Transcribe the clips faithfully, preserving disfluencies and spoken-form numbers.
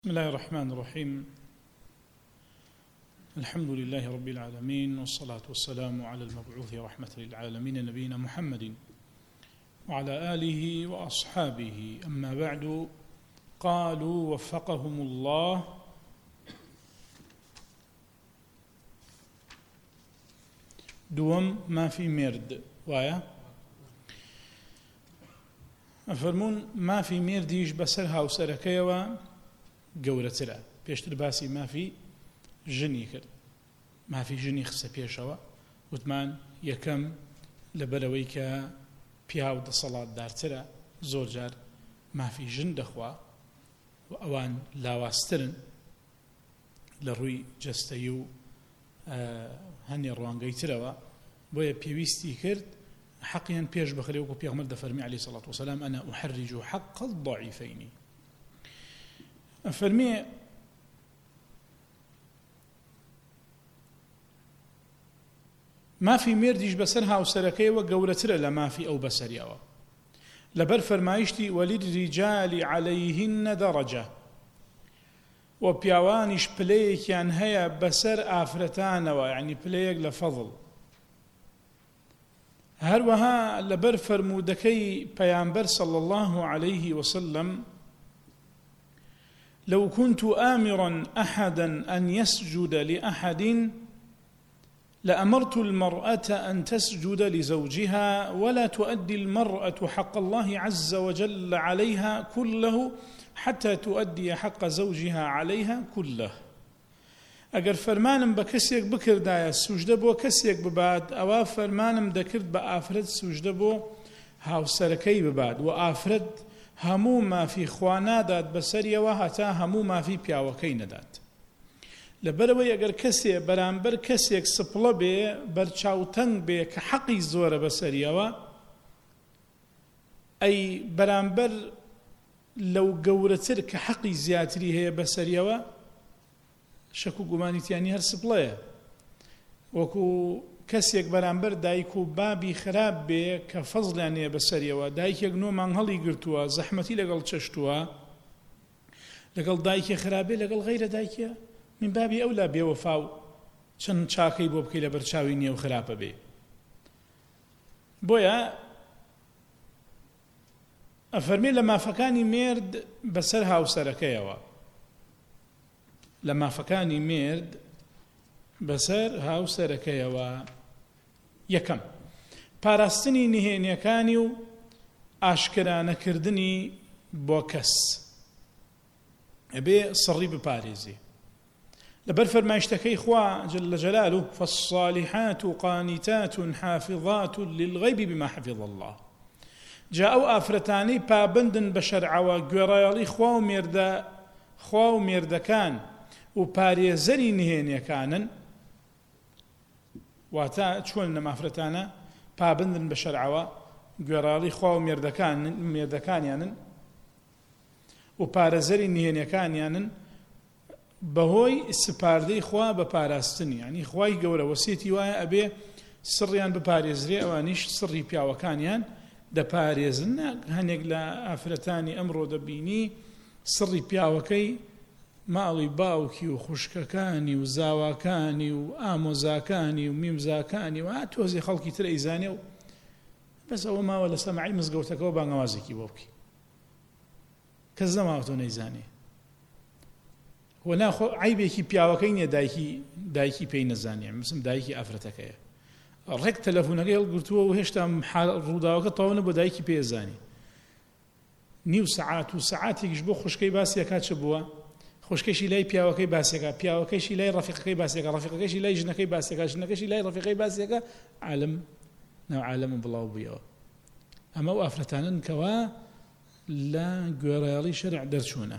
بسم الله الرحمن الرحيم. الحمد لله رب العالمين، والصلاة والسلام على المبعوث رحمة للعالمين نبينا محمد وعلى آله وأصحابه. أما بعد، قالوا وفقهم الله: دوم ما في مرد وايا أفرمون ما في مرديش بسرها وسركيوا گەورەترە. پێشتر باسی مافی ژنی کرد، مافی ژنی خسە پێشەوە، وتمان یەکەم لەبەرەوەی کە پیا و دەسەڵاتدارترە، زۆر جار مافی ژن دەخوا و ئەوان لاواسترن لە ڕووی جەستەیی و هەنێ ڕوانگەی ترەوە، بۆیە پێویستی کرد حەقیان پێش بخرێ، وەکو پێغەمبەر دەفەرمی عەلەیهی سەڵات وسەلام: ئەنا ئوحەرڕیج حەق الضەعیفەین. فەرمێ مافی مێردیش بەسەر هاوسەرەکەیەوە گەورەترە لە مافی ئەو بەسەریەوە، لەبەر فەرمایشتی وەلیلریجالی عەلەیهن دەڕەجە، و پیاوانیش پلەیەکیان هەیە بەسەر ئافرەتانەوە، یعنی پلەیەک لە فەضڵ. هەروەها لەبەر فەرموودەکەی پەیامبەر صلی الله عليه وسلم: لو كنت آمرا أحدا أن يسجد لأحد لأمرت المرأة أن تسجد لزوجها، ولا تؤدي المرأة حق الله عز وجل عليها كله حتى تؤدي حق زوجها عليها كله. ئەگەر فەرمانم بە کەسێک بکردایە سوژدە بۆ کەسێک ببات، ئەوە فەرمانم دەکرد بە ئافرەت سوژدە بۆ هاوسەرەکەی ببات، و ئافرەت هەموو مافی خوا نادات بەسەریەوە هەتا هەموو مافی پیاوەکەی نەدات. لەبەرەوەی ئەگەر کەسێ بەرامبەر کەسێک سپڵە بێ، بەرچاوتەنگ بێ کە حەقی زۆرە بەسەریەوە، ئەی بەرامبەر لەو گەورەتر کە حەقی زیاتری هەیە بەسەریەوە، شەک و گومانیتیانی هەر سپڵەیە. وەکو کەسێک بەرامبەر دایک و بابی خراپ بێ کە فەزڵیان هەیە بەسەریەوە، دایکێک نۆمان هەڵی گرتووە، زەحمەتی لەگەڵ چەشتووە، لەگەڵ دایکێ خراپێ لەگەڵ غەیرە دایکێ، من بابی ئەولا بێوەفا و چەند چاکەی بۆ بکەی لە بەرچاوی نییە و خراپە بێ. بۆیە ئەفەرمێ لە مافەکانی مێرد بەسەر هاوسەرەکەیەوە، لە مافەکانی مێرد بەسەر هاوسەرەکەیەوە: یەکەم، پاراستنی نهێنیەکانی و ئاشکرانەکردنی بۆ کەس، ئەبێ سڕی بپارێزی لەبەر فەرمایشتەکەی خوا جل جلاله: فالصالحات قانتات حافظات للغیب بما حفظ الله. جا ئەو ئافرەتانەی پابندن بە شەرعەوە، گوێڕایەڵی خوا و مێردە خوا و مێردەکان و پارێزەری نهێنیەکانن. واتە چۆن نەمافرەتانە پابندن بە شەرعەوە، گوێڕایەڵی خوا و مێردەکانیانن و پارێزەری نهێنیەکانیانن، بەهۆی سپاردەی خوا بە پاراستنی. یعنی خوای گەورە وەسیەتی وایە ئەبێ سڕیان بپارێزرێ، ئەوانیش سڕی پیاوەکانیان دەپارێزن. هەنێک لە ئافرەتانی ئەمڕۆ دەبینی سڕی پیاوەکەی ماڵی باوکی و خوشکەکانی و زاواکانی و ئامۆزاکانی و میمزاکانی و ها تۆزی خەڵکی تر ئەیزانێ، و بەس ئەوە ماوە لە سەماعی مزگەوتەکەەوە بانگەوازێکی بۆ بکەی، کەس نەماوە تۆ نەیزانێ. وە ناخۆ عیبێکی پیاوەکەی نییە دایکی دایکی پێی نەزانێ، مثل دایکی ئافرەتەکەیە، ڕێک تەلەفۆنەکەی هەڵگرتووە و هێشتا ڕووداوەکە تەواو نەبوو دایکی پێزانی. نیو سەعات و سەعاتێکیش بۆ خوشکەی باسیەکە چ بووە، خوشکەشی لای پیاوەکەی باسیەکە، پیاوەکەیشی لای ڕەفیقەکەی باسیەکە، ڕەفیقەکەیشی لای ژنەکەی باسیەکە، ژنەکەشی لای ڕەفیقەی باسیەکە، عالم ناو عالم بڵاو بوویەوە. ئەمە و ئافرەتانن کەوا لە گوێڕایەڵی شەرع دەرچوونە.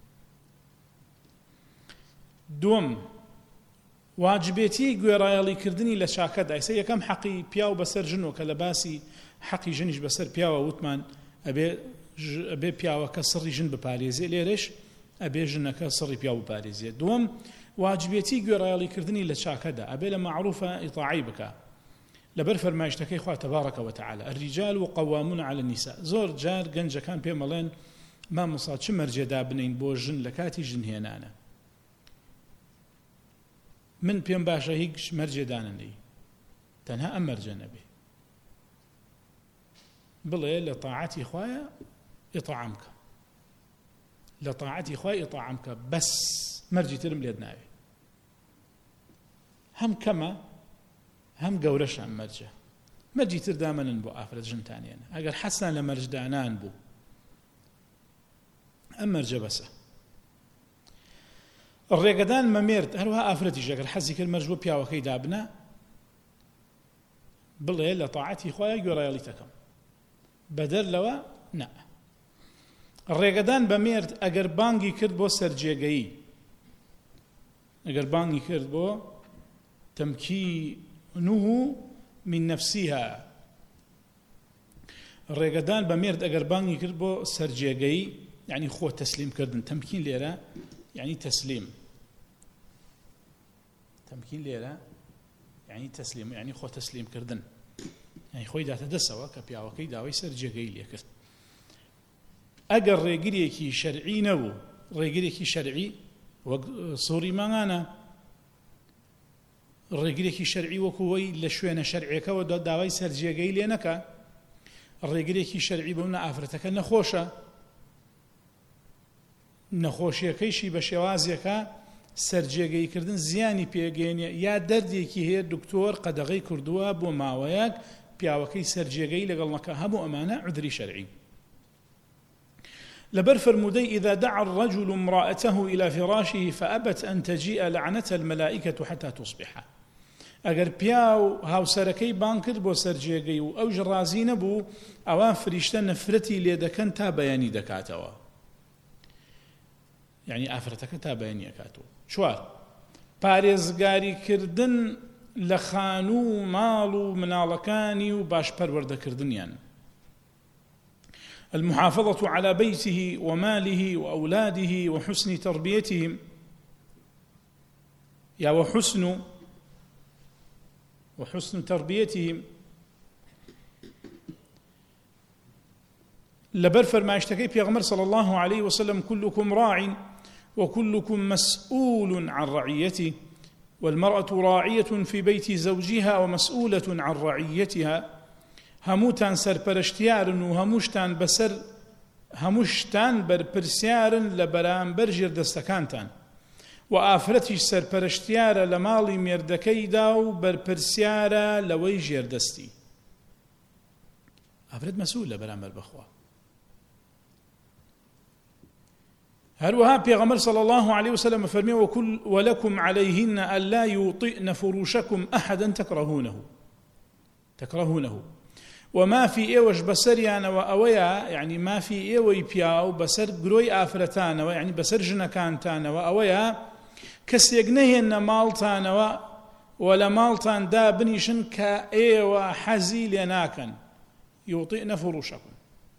دووەم، واجبێتی گوێڕایەڵیکردنی لە چاکەدا. ئێستا یەکەم حەقی پیاو بەسەر ژنۆ، کە لە باسی حەقی ژنیش بەسەر پیاوە وتمان ئەبێ پیاوەکە سڕی ژن بپارێزێ، لێرەش ئەبێ ژنەکە سڕی پیاو بپارێزێ. دووەم، واجبێتی گوێڕایەڵیکردنی لە چاکەدا، ئەبێ لە معروفە ئیطاعی بکە، لەبەر فەرمایشتەکەی خوا تەبارەکە وتەعالە: الرجال قوامون على النساء. زۆر جار گەنجەکان پێ مەڵێن مامۆستا چ مەرجێدا بنین بۆ ژن لە کاتی ژنهێنانە؟ من پێم باشە هیچ مەرجێدانەی تەنها ئەم مەرجە نەبێ، بڵێ لە تاعەتی خوایە ئیطعام بکە، لە تاعەتی خوای ئیطعام بکە، بەس مەرجی ترم لێت ناوێ. هەم کەمە هەم گەورەشان مەرجە، مەرجی تر دامەنن بۆ ئافرەت ژنتانێنە. ئەگەر حەسان لە مەرجدانان بوو ئەم مەرجە بەسە. ڕێگەدان مەمێرد هەروها ئافرەتیش ئەگەر حەزی کرد مەرج بۆ پیاوەکەی دابنە، بڵێ لە تاعەتی خوایە گوێڕایەڵیتەکەم، بەدەر لەوە نا. ڕێگەدان بە مێرد ئەگەر بانگی کرد بۆ سەرجێگەیی، ئەگەر بانگی کرد بۆ تەمکینه من نفسیها، ڕێگەدان بە مێرد ئەگەر بانگی کرد بۆ سەرجێگەیی، یعنی خۆ تەسلیم کردن. تەمکین لێرە یعنی تەسلیم، تەمکین لێرە یعنی تەسلیم، یعنی خۆ تەسلیم کردن، یعنی خۆی داتە دەسەوە کە پیاوەکەی داوای سەرجێگەی لێ کرد. ئەگەر ڕێگریەکی شەرعی نەبوو، ڕێگریەکی شەرعی وەک سووری ماڭانە، ڕێگریەکی شەرعی وەکوەوەی لە شوێنە شەرعیەکەوە داوای سەرجێگەی لێ نەکە، ڕێگریەکی شەرعی بەونە ئافرەتەکە نەخۆشە، نەخۆشیەکەیشی بە شێوازێکە سەرجێگەیکردن زیانی پێگەێنێ، یا دەردێکی هەیە دکتۆر قەدەغەی کردووە بۆ ماوەیەک پیاوەکەی سەرجێگەی لەگەڵ نەکە، هەموو ئەمانە عودری شەرعی. لبر فرمودي إذا دعا الرجل امرأته إلى فراشه فأبت أن تجيء لعنة الملائكة حتى تصبح. أجر بياو هاو سركي بانكر بو سرجيغي أو جرازين بو أوان فريشتا نفرتي ليدكن تا بياني دكاتوا، يعني أفرتك تا بياني كاتو. شوار پارێزگاری کردن لە خان و ماڵ و مناڵەکانی و باش پەروەردەکردنیان، المحافظة على بيته وماله وأولاده وحسن تربيتهم، يا وحسن وحسن تربيتهم. لبر فرماشتكي بيغمر صلى الله عليه وسلم كلكم راع وكلكم مسؤول عن رعيته، والمرأة راعية في بيت زوجها ومسؤولة عن رعيتها. هموتان سەرپەرشتیارن و هەمووشتان بەسەر هەمووشتان بەرپرسیارن لە بەرامبەر ژێردەستەکانتان، و ئافرەتیش سەرپەرشتیارە لە ماڵی مێردەکەیدا و بەرپرسیارە لەوەی ژێردەستی. ئافرەت مەسئول لە بەرامبەر بەخوا. هەروەها پێغەمبەر صلى الله عليه وسلم فەرمێ وكل ولكم عليهن ألا يوطئن فروشكم أحدا تكرهونه تكرهونه وما في إيوش بسريان وأويا، يعني ما في إيوي بياو بسر قروي آفرتان، يعني بسر جنكانتان وأويا كسيقنهن مالتان ولا مالتان دا بنيشن كإيوا حزي لناكن يوطئن فروشكم.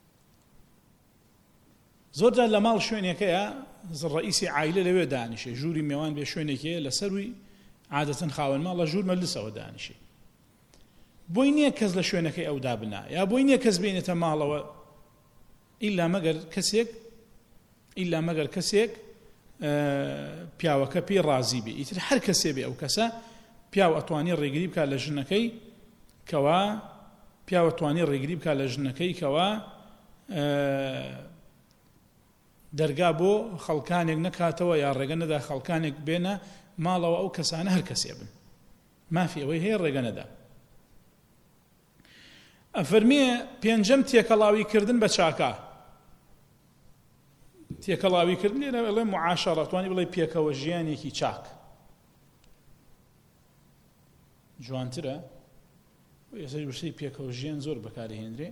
زۆر جار لە ماڵ شوێنێکەیە ڕئیسی عایلە لەوێ دانیشێ، ژووری میێوان بێ شوێنێکەیە لەسەروی عادەتەن خاوەن ماڵە ژوور مەلسەوە دانیشێ، بۆی نییە کەس لە شوێنەکەی ئەو دابنا، یا بۆی نییە کەس بێنێتە ماڵەوە ئیلا مەگەر کەسێک ئیلا مەگەر کەسێک پیاوەکە پێی ڕازی بێ. ئیتر هەر کەسێ بێ ئەو کەسە پیاو ئەتوانی ڕێگری بکات لە ژنەکەی کەوا پیاو ئەتوانی ڕێگری بکات لە ژنەکەی کەوا دەرگا بۆ خەڵکانێک نەکاتەوە، یا ڕێگە نەدا خەڵکانێک بێنە ماڵەوە ئەو کەسانە هەر کەسێ بن، مافی ئەوەی هەیە ڕێگە نەدا. ئەفەرمێ پێنجەم تێکەڵاویکردن بە چاکە. تێکەڵاویکردن لێرە ئەڵێ معاشەڕە، توانی بڵێ پێکەوە ژیانێکی چاک جوانترە. ئێستا وشەی پێکەوە ژیان زۆر بەکارهێنرێ،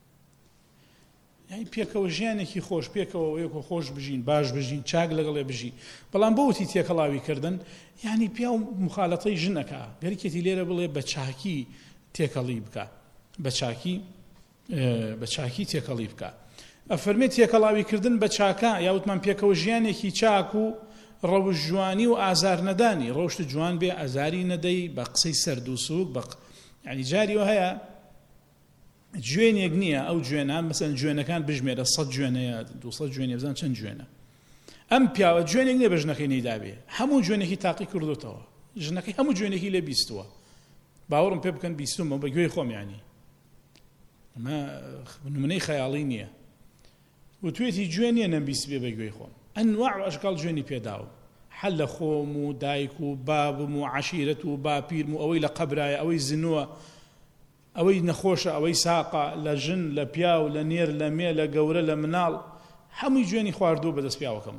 یعنی پێکەوە ژیانێکی خۆش، پێکەوە یەکۆ خۆش بژین، باش بژین، چاک لەگەڵێ بژی. بەڵام بۆوتی تێکەڵاویکردن یعنی پیا و مخالەتەی ژنەکە، گەرکێتی لێرە بڵێ بە چاکی تێکەڵی بکە، بە چاکی بە چاکی تێکەڵی بکە. ئەفەرمێ تێکەڵاویکردن بە چاکە یاوتمان پێکەوە ژیانێکی چاک و ڕەوش جوانی و ئازار نەدانی، ڕۆشت جوان بێ ئازاری نەدەی بە قسەی سەرد و سووک بە یعنی جاریەوە هەیە جوێنێک نییە ئەو جوێنان مەسەن جوێنەکان بژمێرە سەد جوێنەیە دووسەد جوێنێ بزان چەند جوێنە ئەم پیاوە جوێنێک نییە بە ژنەکەی نەیدابێ هەموو جوێنێکی تاقی کردوتەوە ژنەکەی هەموو جوێنێکی لێ بیستووە باوەڕم پێ بکەن بیستومە بە گوێی خۆم یانی ئەمە نمونەی خەیاڵی نییە و توێتی جوێن نییە نەمبیست بێ بە گوێی خۆم ئەنواع و ئەشکال جوێنی پێداوم حەل لە خۆم و دایک و بابم و عەشیرەت و باپیرم و ئەوەی لە قەبرایە ئەوەی زنووە ئەوەی نەخۆشە ئەوەی ساقە لە ژن لە پیاو لە نێر لە مێ لە گەورە لە مناڵ هەمووی جوێنی خواردوو بەدەست پیاوەکەم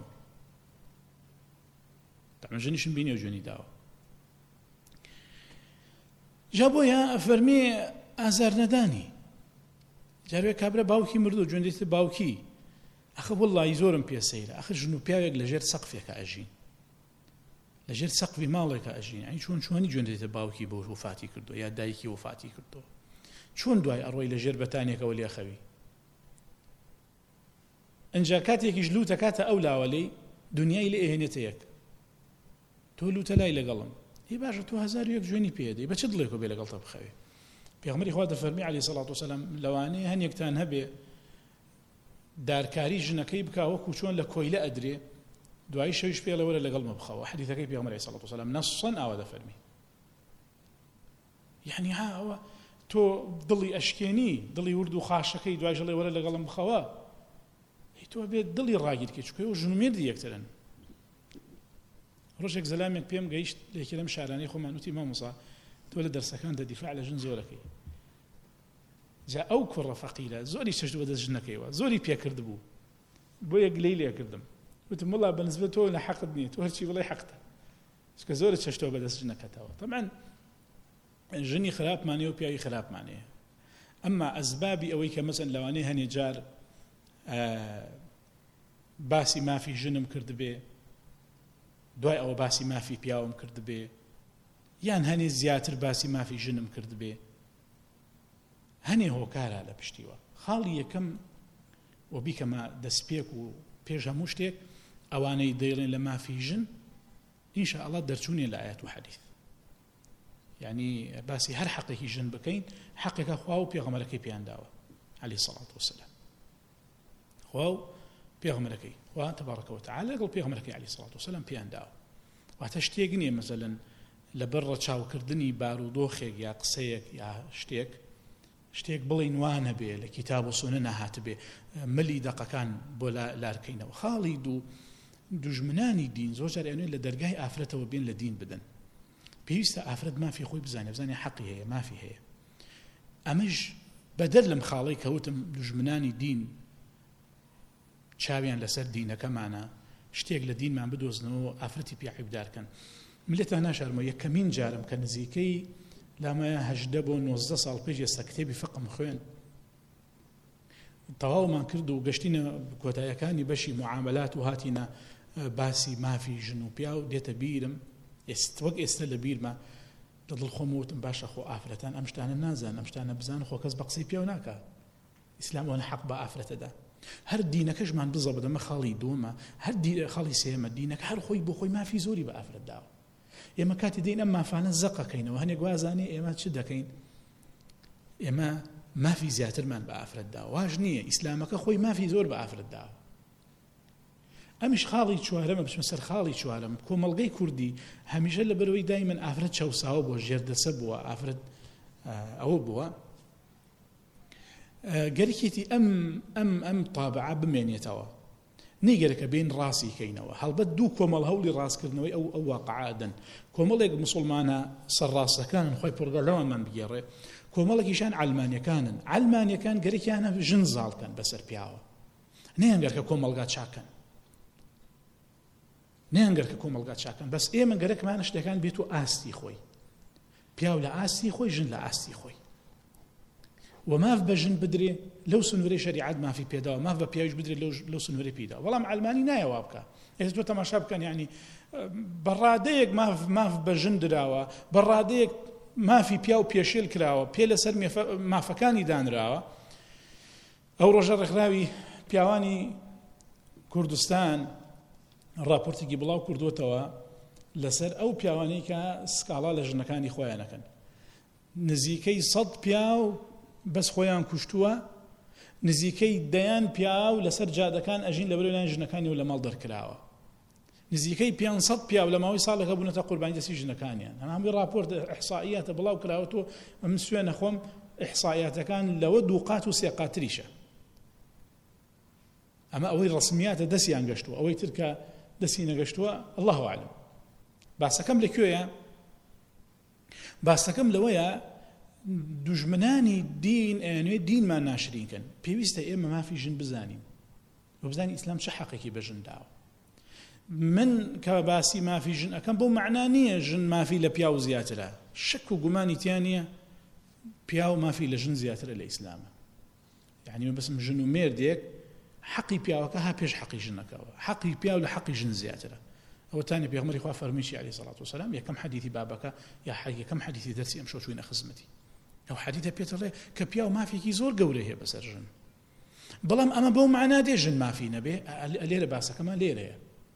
تەمە ژنیشم بینی و جوێنی داوە جا بۆیە فەرمی ئازار نەدانی جاروێ کابرا باوکی مردو جوێن دێتە باوکی ئەخە وەڵڵی زۆرم پێ سەیرە ئەخە ژن و پیاوێک لەژێر سەقفێکە ئەژین لەژێر سەقفی ماڵێکە ئەژین ئەی چۆن چۆنی جوێن دێتە باوکی بۆ وفاتی کردو یا دایکی وفاتی کردو چۆن دوای ئەڕۆی لەژێر بەتانێکەوە لێ خەوی ئەنجا کاتێکیش لوتە کاتە ئەو لاوەلەی دنیای لێ ئێهێنێتە یەک تۆ لوتە لای لەگەڵم هی باشە تۆ هەزار و یەک جوێنی پێدەی بە چ دڵێکەوە بێ لەگەڵتە بخەوێ پێغەمبەری خوا دەفەرمی عەلەیهی سەڵات وسەلام لەوانەیە هەنێکتان هەبێ دارکاری ژنەکەی بکا وەکو چۆن لە کۆیلە ئەدرێ دوای شەویش پێڵە وەرە لەگەڵمە بخەوە حەدیثەکەی پێغەمبەر عەلەیهی سەڵات وسەلام نەسەن ئاوا دەفەرمی یعنی ها ئەوە تۆ دڵی ئەشکێنی دڵی ورد و خاشەکەی دوای ژەڵێ وەرە لەگەڵم بخەوە هی تۆ بێت دڵی ڕاگیرکێ چکە ئەو ژن و مێردی یەکترن ڕۆژێک زەلامێک پێم گەیشت لێکی لەم شارانەی خۆمان وتی مامۆسا تۆ لە دەرسەکاندا دیفاع لە ژن زۆرەکەی جا ئەو کوڕە فەقیرە زۆری چەشت بەدەست ژنەکەیەوە زۆری پێکرد بوو بۆ یەک لێی لێ کردم وتم وڵا بەنسبە تۆ لە حەقت نییە تۆ هەرچی بڵێ حەقتە چکە زۆرە چەشتەوە بەدەست ژنەکەتەوە طبعاً ژنی خراپمانەیە و پیاوی خراپمانەیە ئەمما ئەسبابی ئەوەی کە مەسەن لەوانەیە هەنێ جار باسی مافی ژنم کرد بێ دوای ئەوە باسی مافی پیاوم کرد بێ یان هەنێ زیاتر باسی مافی ژنم کرد بێ هەنێ هۆکارە لە پشتیوە خاڵی یەکەم و بیکەمە دەستپێک و پێش هەموو شتێک ئەوانەی دەیڵێن لە مافی ژن ئینشاءالله دەرچوونێ لە ئایەت و حەدیث یعنی باسی هەر حەقێکی ژن بکەین حەقێکە خوا و پێغەمبەرەکەی پیان داوە عەلەیهی سەڵات وسەلام خوا و پێغەمبەرەکەی خوا تەبارەکە وتەعالە لەگەڵ پێغەمبەرەکەی عەلەیهی سەڵات وسەلام پیان داوە واتە شتێک نییە مەسەلەن لەبەر ڕەچاوکردنی بارودۆخێک یا قسەیەک یا شتێک شتێک بڵین وانە بێ لە کتاب و سونە نەهات بێ ملی دەقەکان بۆ لارکەینەوە خاڵی دوو دوژمنانی دین زۆر جار ئەوێن لە دەرگای ئافرەتەوە بێن لە دین بدەن پێویستە ئافرەت مافی خۆی بزانێ بزانێ حەقی هەیە مافی هەیە ئەمەش بەدەر لەم خاڵەی کەوتم دوژمنانی دین چاویان لەسەر دینەکەمانە شتێک لە دینمان بدۆزنەوە ئافرەتی پێ عیبدارکەن ملێتە ناشارمەوە یەکەمین جارم کە نزیکەی لامەیە هەژدە بۆ نۆزدە ساڵ پێش ئێستا کتێبی فقم خوێن تەواومان کرد و گەشتینە کۆتاییەکانی بەشی معاملات و هاتینە باسی مافی ژن و پیا و دێتە بیرم وەک ئێستا لە بیرمە لە دڵ خۆم وتم باشە خۆ ئافرەتان ئەم شتانە نازان ئەم شتانە بزان خۆ کەس بە قسەی پێ ناکات ئیسلام ئەوە حەق بە ئافرەتەدا هەر دینەکەشمان بزە بدەمە خاڵی دووەمە هەر خاڵی سێمە دینەکە هەر خۆی بۆ خۆی مافی زۆری بە ئافرەت داوە ئێمە کاتی دەین ئەم مافانە زەقەکەینەوە هەنێک وازانێ ئێمە چ دەکەین ئێمە مافی زیاترمان بە ئافرەت داوە واژ نییە ئیسلامەکە خۆی مافی زۆر بە ئافرەت داوە ئەمیش خاڵی چوارەمە بچمە سەر خاڵی چوارەم کۆمەڵگەی کوردی هەمیشە لە بەرەوەی دایمەن ئافرەت چەوساوە بۆ ژێردەسە بووە ئافرەت ئەوە بووە گەرکێتی ئەم ئەم ئەم تابعە بمێنێتەوە نەیگەرەکە بین ڕاستی کەینەوە هەڵبەت دوو کۆمەڵ هەوڵی ڕاستکردنەوەی ئەو ئەو واقعادن کۆمەڵێک مسلمانە سەرڕاستەکانن خۆی پڕگە لەوانمان بگێڕێ کۆمەڵێکیشان عەلمانیەکانن عەلمانیەکان گەرەکیانە ژن زاڵکەن بەسەر پیاوە نەیانگەر کە کۆمەڵگا چاکەن نەیانگەر کە کۆمەڵگا چاکەن بەس ئێمە گەرەکمانە شتەکان بێت و ئاستی خۆی پیاو لە ئاستی خۆی ژن لە ئاستی خۆی وماف بەژن بدرێ لەو سنوورەی شەریعەت مافی پێداوە ماف بە پیاویش بدرێ لەو سنوورەی پێداوە بەڵام عەلمانی نایەوە بکە ئێستا تۆ تەماشا بکەن یعنی بەڕادەیەک ماف ماف بەژن دراوە بەڕادەیەک مافی پیاو پێشێل کراوە پێ لەسەر مافەکانی دانراوە ئەو ڕۆژە ڕێکخراوی پیاوانی کوردستان راپۆرتێکی بڵاو کردوتەوە لەسەر ئەو پیاوانەی کە سکاڵا لە ژنەکانی خۆیانەکەن نزیکەی سەد پیاو بەس خۆیان کوشتووە نزیکەی دەیان پیا و لەسەر جادەکان ئەژین لە بەرەوەیان ژنەکانی و لە ماڵ دەرکراوە نزیکەی پێنجسەد پیا و لە ماوەی ساڵێکە بوونەتە قوربانی دەستی ژنەکانیان ئەمە هەمووی راپۆرت ئیحسائیاتە بڵاو کراوەتەوە من سوێنە خۆم ئیحسائیاتەکان لەوە دوو قات و سێ قاتریشە ئەمە ئەوەی ڕسمیاتە دەستیان گەشتووە ئەوەی تر کە دەستی نەگەشتووە الله ئەعلم باسەکەم لەکوێیە باسەکەم لەوەیە دوژمنانی دین ئەیانوێ دینمان ناشرینکەن پێویستە ئێمە مافی ژن بزانین و بزانین ئیسلام چه حەقێکی بە ژن داوە من کە باسی مافی ژن ئەەکەم بۆ معنە نییە ژن مافی لە پیا و زیاترە شەک و گومانی تیان نییە پیا و مافی لە ژن زیاترە لە ئیسلامە یعنی من بسم ژن و مێردێک حەقی پیاوەکە ها پێش حەقی ژنەکەوە حەقی پیا و لە حەقی ژن زیاترە ئەوە تانی پێغەمبەری خوا فەرمیشی عەلەیهی سەڵات وسەلام یەکەم حەدیثی بابەکە یا یەکەم حەدیثی دەرسی ئەمشەو چووینە خزمەتی ئەو حەدیثە پێتەڵێ کە پیا و مافێکی زۆر گەورەی هەیە بەسەر ژن بەڵام ئەمە بەو معنا دێ ژن مافی نەبێ لێرە باسەکەمان لێرەیە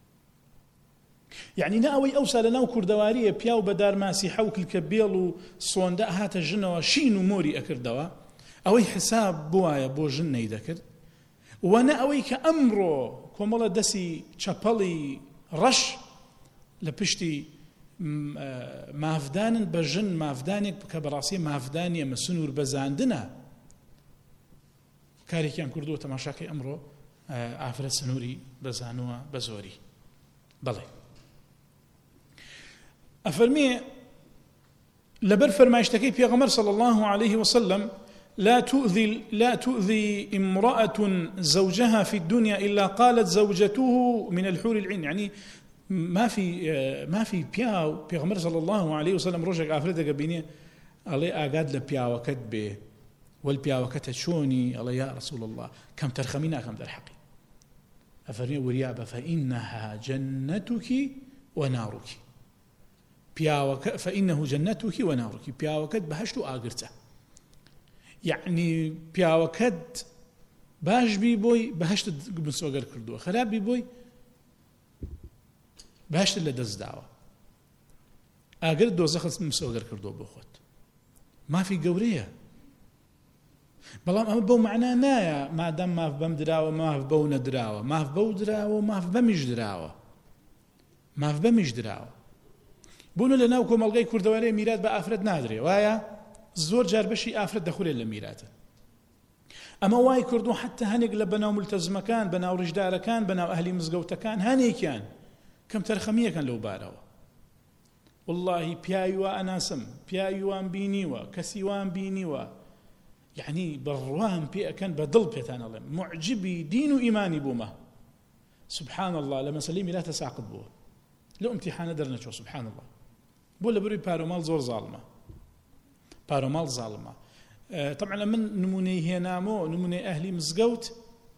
یعنی نە ئەوەی ئەوسا لەناو کوردەواریە پیا و بەدار ماسی حەوکل کە بێڵ و سۆندە هاتە ژنەوە شین و مۆری ئەکردەوە ئەوەی حساب بوایە بۆ ژن نەیدەکرد وەنە ئەوەی کە ئەمڕۆ کۆمەڵە دەسی چەپەڵی ڕەش لە پشتی مافدانن بە ژن مافدانێک کە بەڕاستی مافدانی ئەمە سنوور بەزاندنە کارێکیان کردووە تەماشاکەی ئەمڕۆ ئافرەت سنووری بەزانووە بە زۆری بەڵێ ئەفەرمێ لەبەر فەرمایشتەکەی پێغەمبەر صلی الله عليه وسلم لا تؤذي لا تؤذي امرأة زوجها في الدنيا إلا قالت زوجته من الحور العين يعني ما في ما في بياو بيغمر صلى الله عليه وسلم رجع افرده بيني علي اقاد لبياو كتبه والبياو كتشوني الله يا رسول الله كم ترخمينا كم درحقي افرني وريابه فانها جنتك ونارك بياو فانه جنتك ونارك بياو كت بهشتو اغرته يعني بياو كت باش بي بوي بهشت مسوغر كردو خراب بي بوي باشتر لە دەست داوە ئاگەر دۆزەخت مسۆگەر کردو بۆ خۆت مافی گەورەیە بەڵام ئەمە بەو معنا نایە مادەم ماف بەم دراوە ماف بەو نەدراوە ماف بەو دراوە ماف بەمیش دراوە ماف بەمیش دراوە بوونە لە ناو کۆمەڵگەی کوردەوارەیە میرات بە ئافرەت نادرێ وایە زۆر جار بەشی ئافرەت دەخورێت لە میراتە ئەمە وای کردو حتى هەنێک لە بەناو ملتەزمەکان بەناو ڕژدارەکان بەناو ئەهلی مزگەوتەکان هەنێکیان كم ترخمية كان لو باروا والله بيايوا أناسم بيايوان بينيوا كسيوان بينيوا يعني بروان بي كان بدل بيتان الله معجبي دين وإيماني بوما سبحان الله لما سليمي لا تساقط بوه لو امتحان درنا شو سبحان الله بولا بري بارومال زور ظالمة بارومال ظالمة آه طبعا من نموني هنامو نموني أهلي مزقوت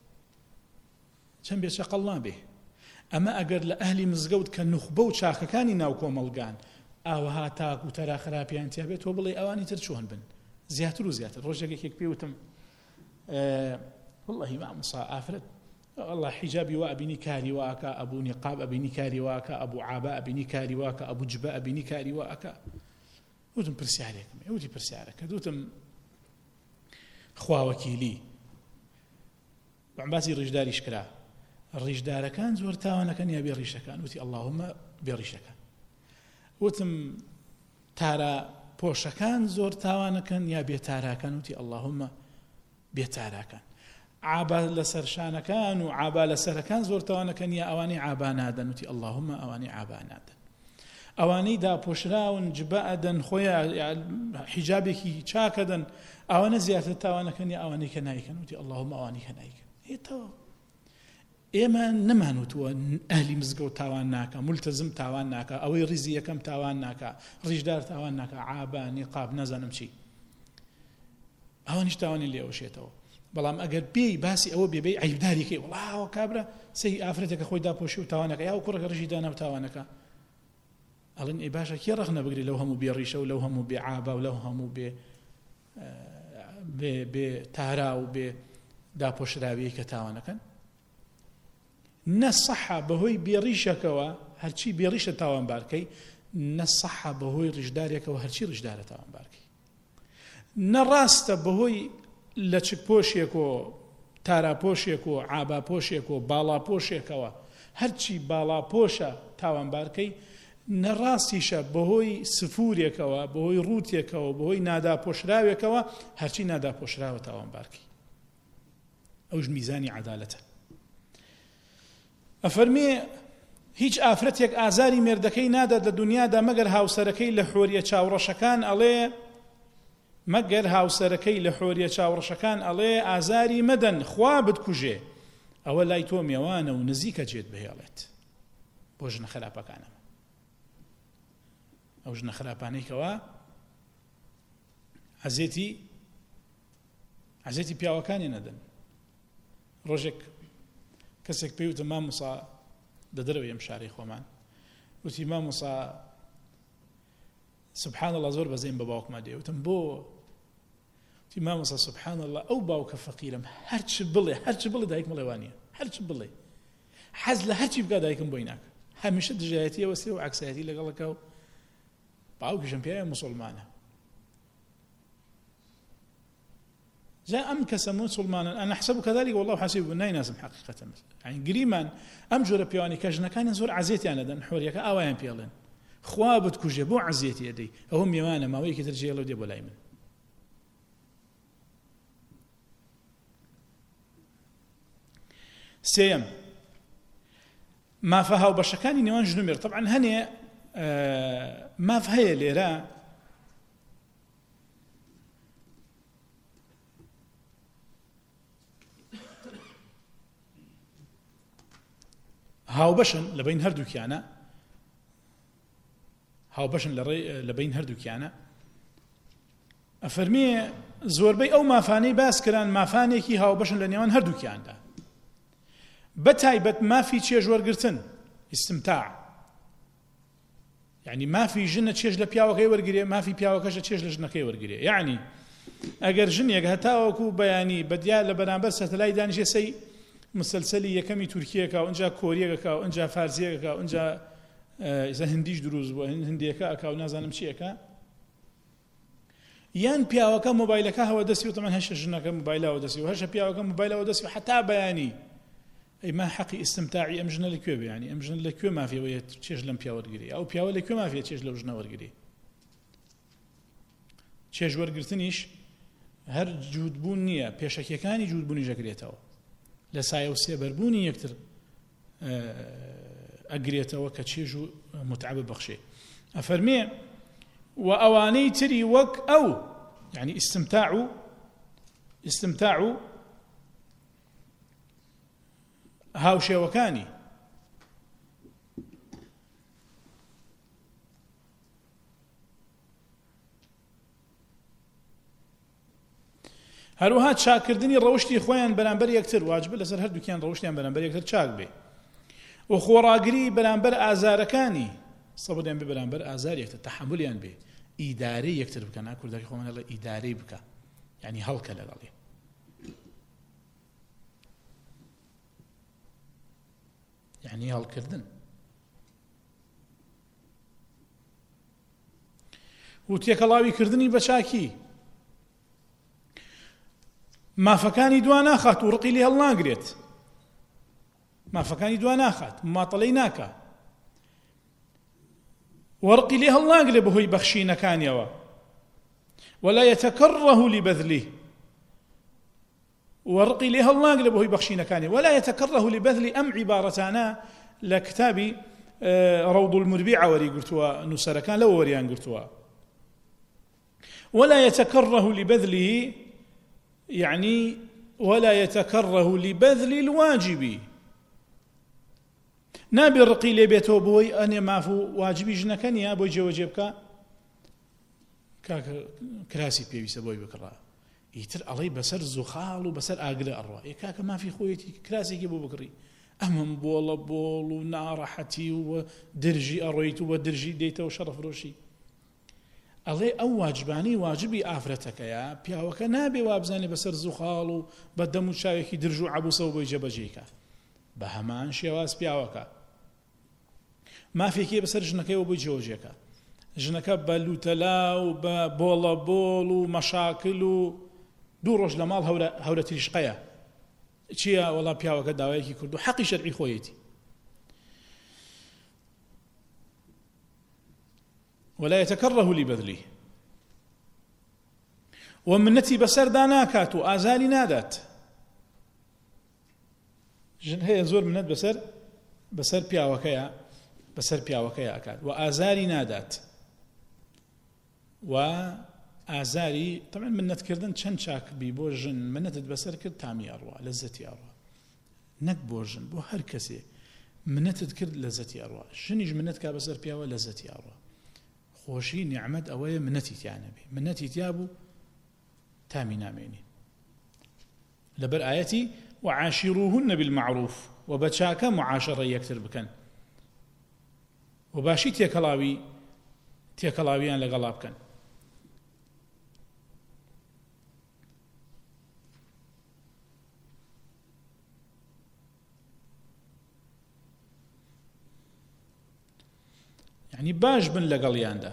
كان بيشقلنا به ئەمە ئەگەر لە ئەهلی مزگەوت کە نوخبە و چاخەکانی ناو کۆمەڵگان ئاوەها تاک و تەرا خراپیان تیا بێت تۆ بڵێ ئەوانی تر چۆن بن زیاتر و زیاتر ڕۆژێکێک پێوتم والله مامۆستا ئافرەت والله حیجابی وا ئەبینی کاری واکە ئەبوو نیقاب ئەبینی کاری واکە ئەبوو عابا ئەبینی کاری واکە ئەبوو جبە ئەبینی کاری واکە وتم پرسیارێکم وتی پرسیارەکە دوتم خواوەکیلی باسی ڕژداریش کرا ڕیژدارەکان زۆر تاوانەکەن یا بێڕیشەکان وتی اللهم بێڕیشەکان وتم تارە پۆشەکان زۆر تاوانەکەن یا بێتاراکان وتی اللهم بێتاراکان عابا لەسەر شانەکان و عابا لەسەرەکان زۆر تاوانەکەن یا ئەوانەی عابا نادەن وتی اللهم ئەوانەی عابا نادەن ئەوانەی داپۆشراون جبە ئەدەن خۆیان حیجابێکی چاکەدەن ئەوانە زیاتر تاوانەکەن یا ئەوانەی کە نایکەن وتی اللهم ئەوانەی کە نایکەن هێتەوە ئێمە نەمانوتووە ئەهلی مزگەوت تاوان ناکە مولتەزم تاوان ناکە ئەوەی ڕیزی یەکەم تاوان ناکە ڕیژدار تاوان ناکە عابا نیقاب نەزانم چی ئەوانیش تاوانی لێوەشێتەوە بەڵام ئەگەر پێی باسی ئەوە بێبێ عیبداریکەی وڵاوە کابرا سەی ئافرەتێکە خۆی داپۆشی و تاوانەکە یا کوڕەکە ڕژی دانا و تاوانەکە ئەڵێن ئێ باشە کێ ڕەخ نەبگری لەو هەموو بێڕیشە و لەو هەموو بێ عابا و لەو هەموو بێ بێ تارا و بێ داپۆشراوی کە تاوانەکەن نەسەحە بەهۆی بێڕیشەکەوە هەرچی بێڕیشە تاوانبارکەی نەسەحە بەهۆی ڕژدارێکەوە هەرچی ڕژدارە تاوانبارکەی نەڕاستە بەهۆی لە چک پۆشێک و تاراپۆشێک و عاباپۆشێک و باڵاپۆشێکەوە هەرچی باڵاپۆشە تاوانبارکەی نەڕاستیشە بەهۆی سفورێکەوە بەهۆی ڕوتێکەوە بەهۆی ناداپۆشراوێکەوە هەرچی ناداپۆشراوە تاوانبارکی. ئەوش میزانی عەدالەتە. ئەفەرمێ هیچ ئافرەتێک ئازاری مێردەکەی نادات لە دنیادا مەگەر هاوسەرەکەی لە حۆریە چاوڕەشەکان ئەڵێ مەگەر هاوسەرەکەی لە حۆریە چاوڕەشەکان ئەڵێ ئازاری مەدەن خوا بتکوژێ، ئەوە لای تۆ میێوانە و نزیکە جێت بهێڵێت بۆ ژنە خراپەکانەوە. ئەو ژنە خراپانەیکەوە عەزێتی عەزێتی پیاوەکانی نەدەن. ڕۆژێک کەسێک پێی وتە مامۆسا لە دەرەوەی ئەم شارەی خۆمان، وتی مامۆسا سبحان الله زۆر بەزەیم بە باوکما دێ. وتم بۆ؟ وتی مامۆسا سبحان الله ئەو باوکە فەقیرم هەرچ بڵێ هەرچ بڵێ دایکم بڵێوانیە، هەرچ بڵێ حەز لە هەرچی بکات دایکم بۆی ناکە. هەمیشە دژایەتی ئەوە سێ و عەکسایەتی لەگەڵەکە و باوکیشم پێیە موسڵمانە. جا ئەم کەسە موسڵمانن ئەنا حسەب كذلك والله حسيب نایناسم حقیقەتە. يعني گریمان ئەم جۆرە پیاوانی کە ژنەکانیان زۆر عەزیەتیان دەدەن حۆریەکە ئاوایان پێڵێن خوا بتکوژێ بۆ عەزیەتی ئەدەی ئەوە میوانە ماوەیەکی تر جێڵە دێ بۆ لای من. سێیەم مافە هاوبەشەکانی نێوان ژن و مێرد. طبعا هەنێ ماف هەیە لێرە هاوبەشن لە بین هەردووکیانە هاوبەشن لە بین هەردووکیانە. ئەفەرمێ زۆربەی ئەو مافانەی باس کران مافانێکی هاوبەشن لە نێوان هەردووکیاندا، بەتایبەت مافی چێژ وەرگرتن ئیستمتاع، یعنی مافی ژنە چێژ لە پیاوەکەی وەرگرێ مافی پیاوەکەشە چێژ لە ژنەکەی وەرگرێ. یعنی ئەگەر ژنێک هەتاوەکو بەیانی بەدیا لە بەرامبەر سەتەلای دانیشێ سەی مسلسلی یەکەمی تورکیەکە و ئەنجا کۆریەکەکە و ئەنجا فارزیەکەکە و ئەنجا هەندیش دروست بووە هەندیەکە ئەکا و نازانم چیەکە، یان پیاوەکە مۆبایلەکە هەوە دەستی و تەمان هەشە ژنەکە مۆبایلەوە دەستی و هەشە پیاوەکە مۆبایلەوە دەستی و حتا بەیانی ئەی ما حەقی ئیستمتاعی ئەم ژنە لەکوێ بێ، ینی ئەم ژن لەکوێ مافیەوەیە چێژ لەم پیا وەرگری، ئەو پیاوە لەکوێ مافیە چێژ لەو ژنە وەرگری. چێژ وەرگرتنیش هەر جوودبوون نییە، پێشەکیەکانی جوودبوونی ژەگرێتەوە، لە سایە و سێبەربوونی یەکتر ئەگرێتەوە کە چێژ و متعە ببەخشێ. ئەفەرمێ و ئەوانەی تری وەک ئەو یعنی ئیستمتاع و ئیستمتاع و هاوشێوەکانی هەروەها چاکردنی ڕەوشتی خۆیان بەرامبەر یەکتر واجبە لەسەر هەردووکیان ڕەوشتیان بەرامبەر یەکتر چاک بێ و خۆڕاگری بەرامبەر ئازارەکانی سەبریان بێ بەرامبەر ئازار یەکتر تەحملیان بێ ئیدارەی یەکتر بکە. نا کوردەکەی خۆمان دەڵێ ئیدارەی بکە، یعنی هەڵکە لەگەڵێ. یعنی هەڵکردن. و تێکەڵاوی کردنی بە چاکی مافەکانی دوا ناخات و ڕقی لێ هەڵ ناگرێت، مافەکانی دوا ناخات ماتەڵەی ناکە وەڕقی لێ هەڵ ناگرێت بەهۆی بەخشینەکانیەوە. ولا يتكره لبذله وەڕقی لێ هەڵ ناگرێت بەهۆی بەخشینەکانی. ولا يتكره لبذل ئەم عیبارەتانە لە کتابی ڕەوض المربیع وەری گرتووە نووسەرەکان لەوە وەریان گرتووە. ولا يتكره لبذله يعني ولا يتكره لبذل الواجب، نابي الرقي لي بيتو بوي أنا مافو واجبي جنكني يا بوي جوا جيبك كاك كراسي بيبي بوي بكرا يتر علي بسر زخال وبسر أقل أروى كاك ما في خويتي كراسي كيبو بكري أمم بولا بول ونارحتي ودرجي أرويت ودرجي ديتا وشرف روشي ئەڵێ ئەو واجبانی واجبی ئافرەتەکەیە پیاوەکە نابێ وابزانێ بەسەر زوخاڵ و بە دەم و چاوێکی درژ و عەبوسەوە بۆی جێبەجێکە. بە هەمان شێواز پیاوەکە مافێکی بەسەر ژنەکەیەوە بۆی جێوەجێکە، ژنەکە بە لوتەلا و بە بۆڵە بۆڵ و مەشاکل و دوو ڕۆژ لە ماڵ هەورە تریشقەیە چییە وەڵا پیاوەکە داوایەکی کرد و حەقی شەرعی خۆیەتی ولا يتكره لبذله ومنتي بسر داناكات وآزاري نادات ژن هەیە زۆر منەت بەسەر بەسەر پیاوەکەیە بەسەر پیاوەکەیە ئەکات و ئازاری نادات و ئازاری تەمەن منەتکردن چەند چاک بی بۆ ژن منەتت بەسەر کرد تامی ئەڕوا لەزەتی ئەڕوا نەک بۆ ژن بۆ هەر کەسێ منەتت کرد لەزەتی ئەڕوا ژنیش منەت کا بەسەر پیاوە لەزەتی ئەڕوا خۆشی نیعمەت ئەوەیە منەتی تیانە بێ منەتی تیا بوو تامی نامێنی لەبەر ئایەتی وعاشروهن بالمعروف وبچاکە معاشرە یەکتر بکەن وباشی تێکەڵاوی تێکەڵاویان لەگەڵا بکەن يعني باش بن لقلياندا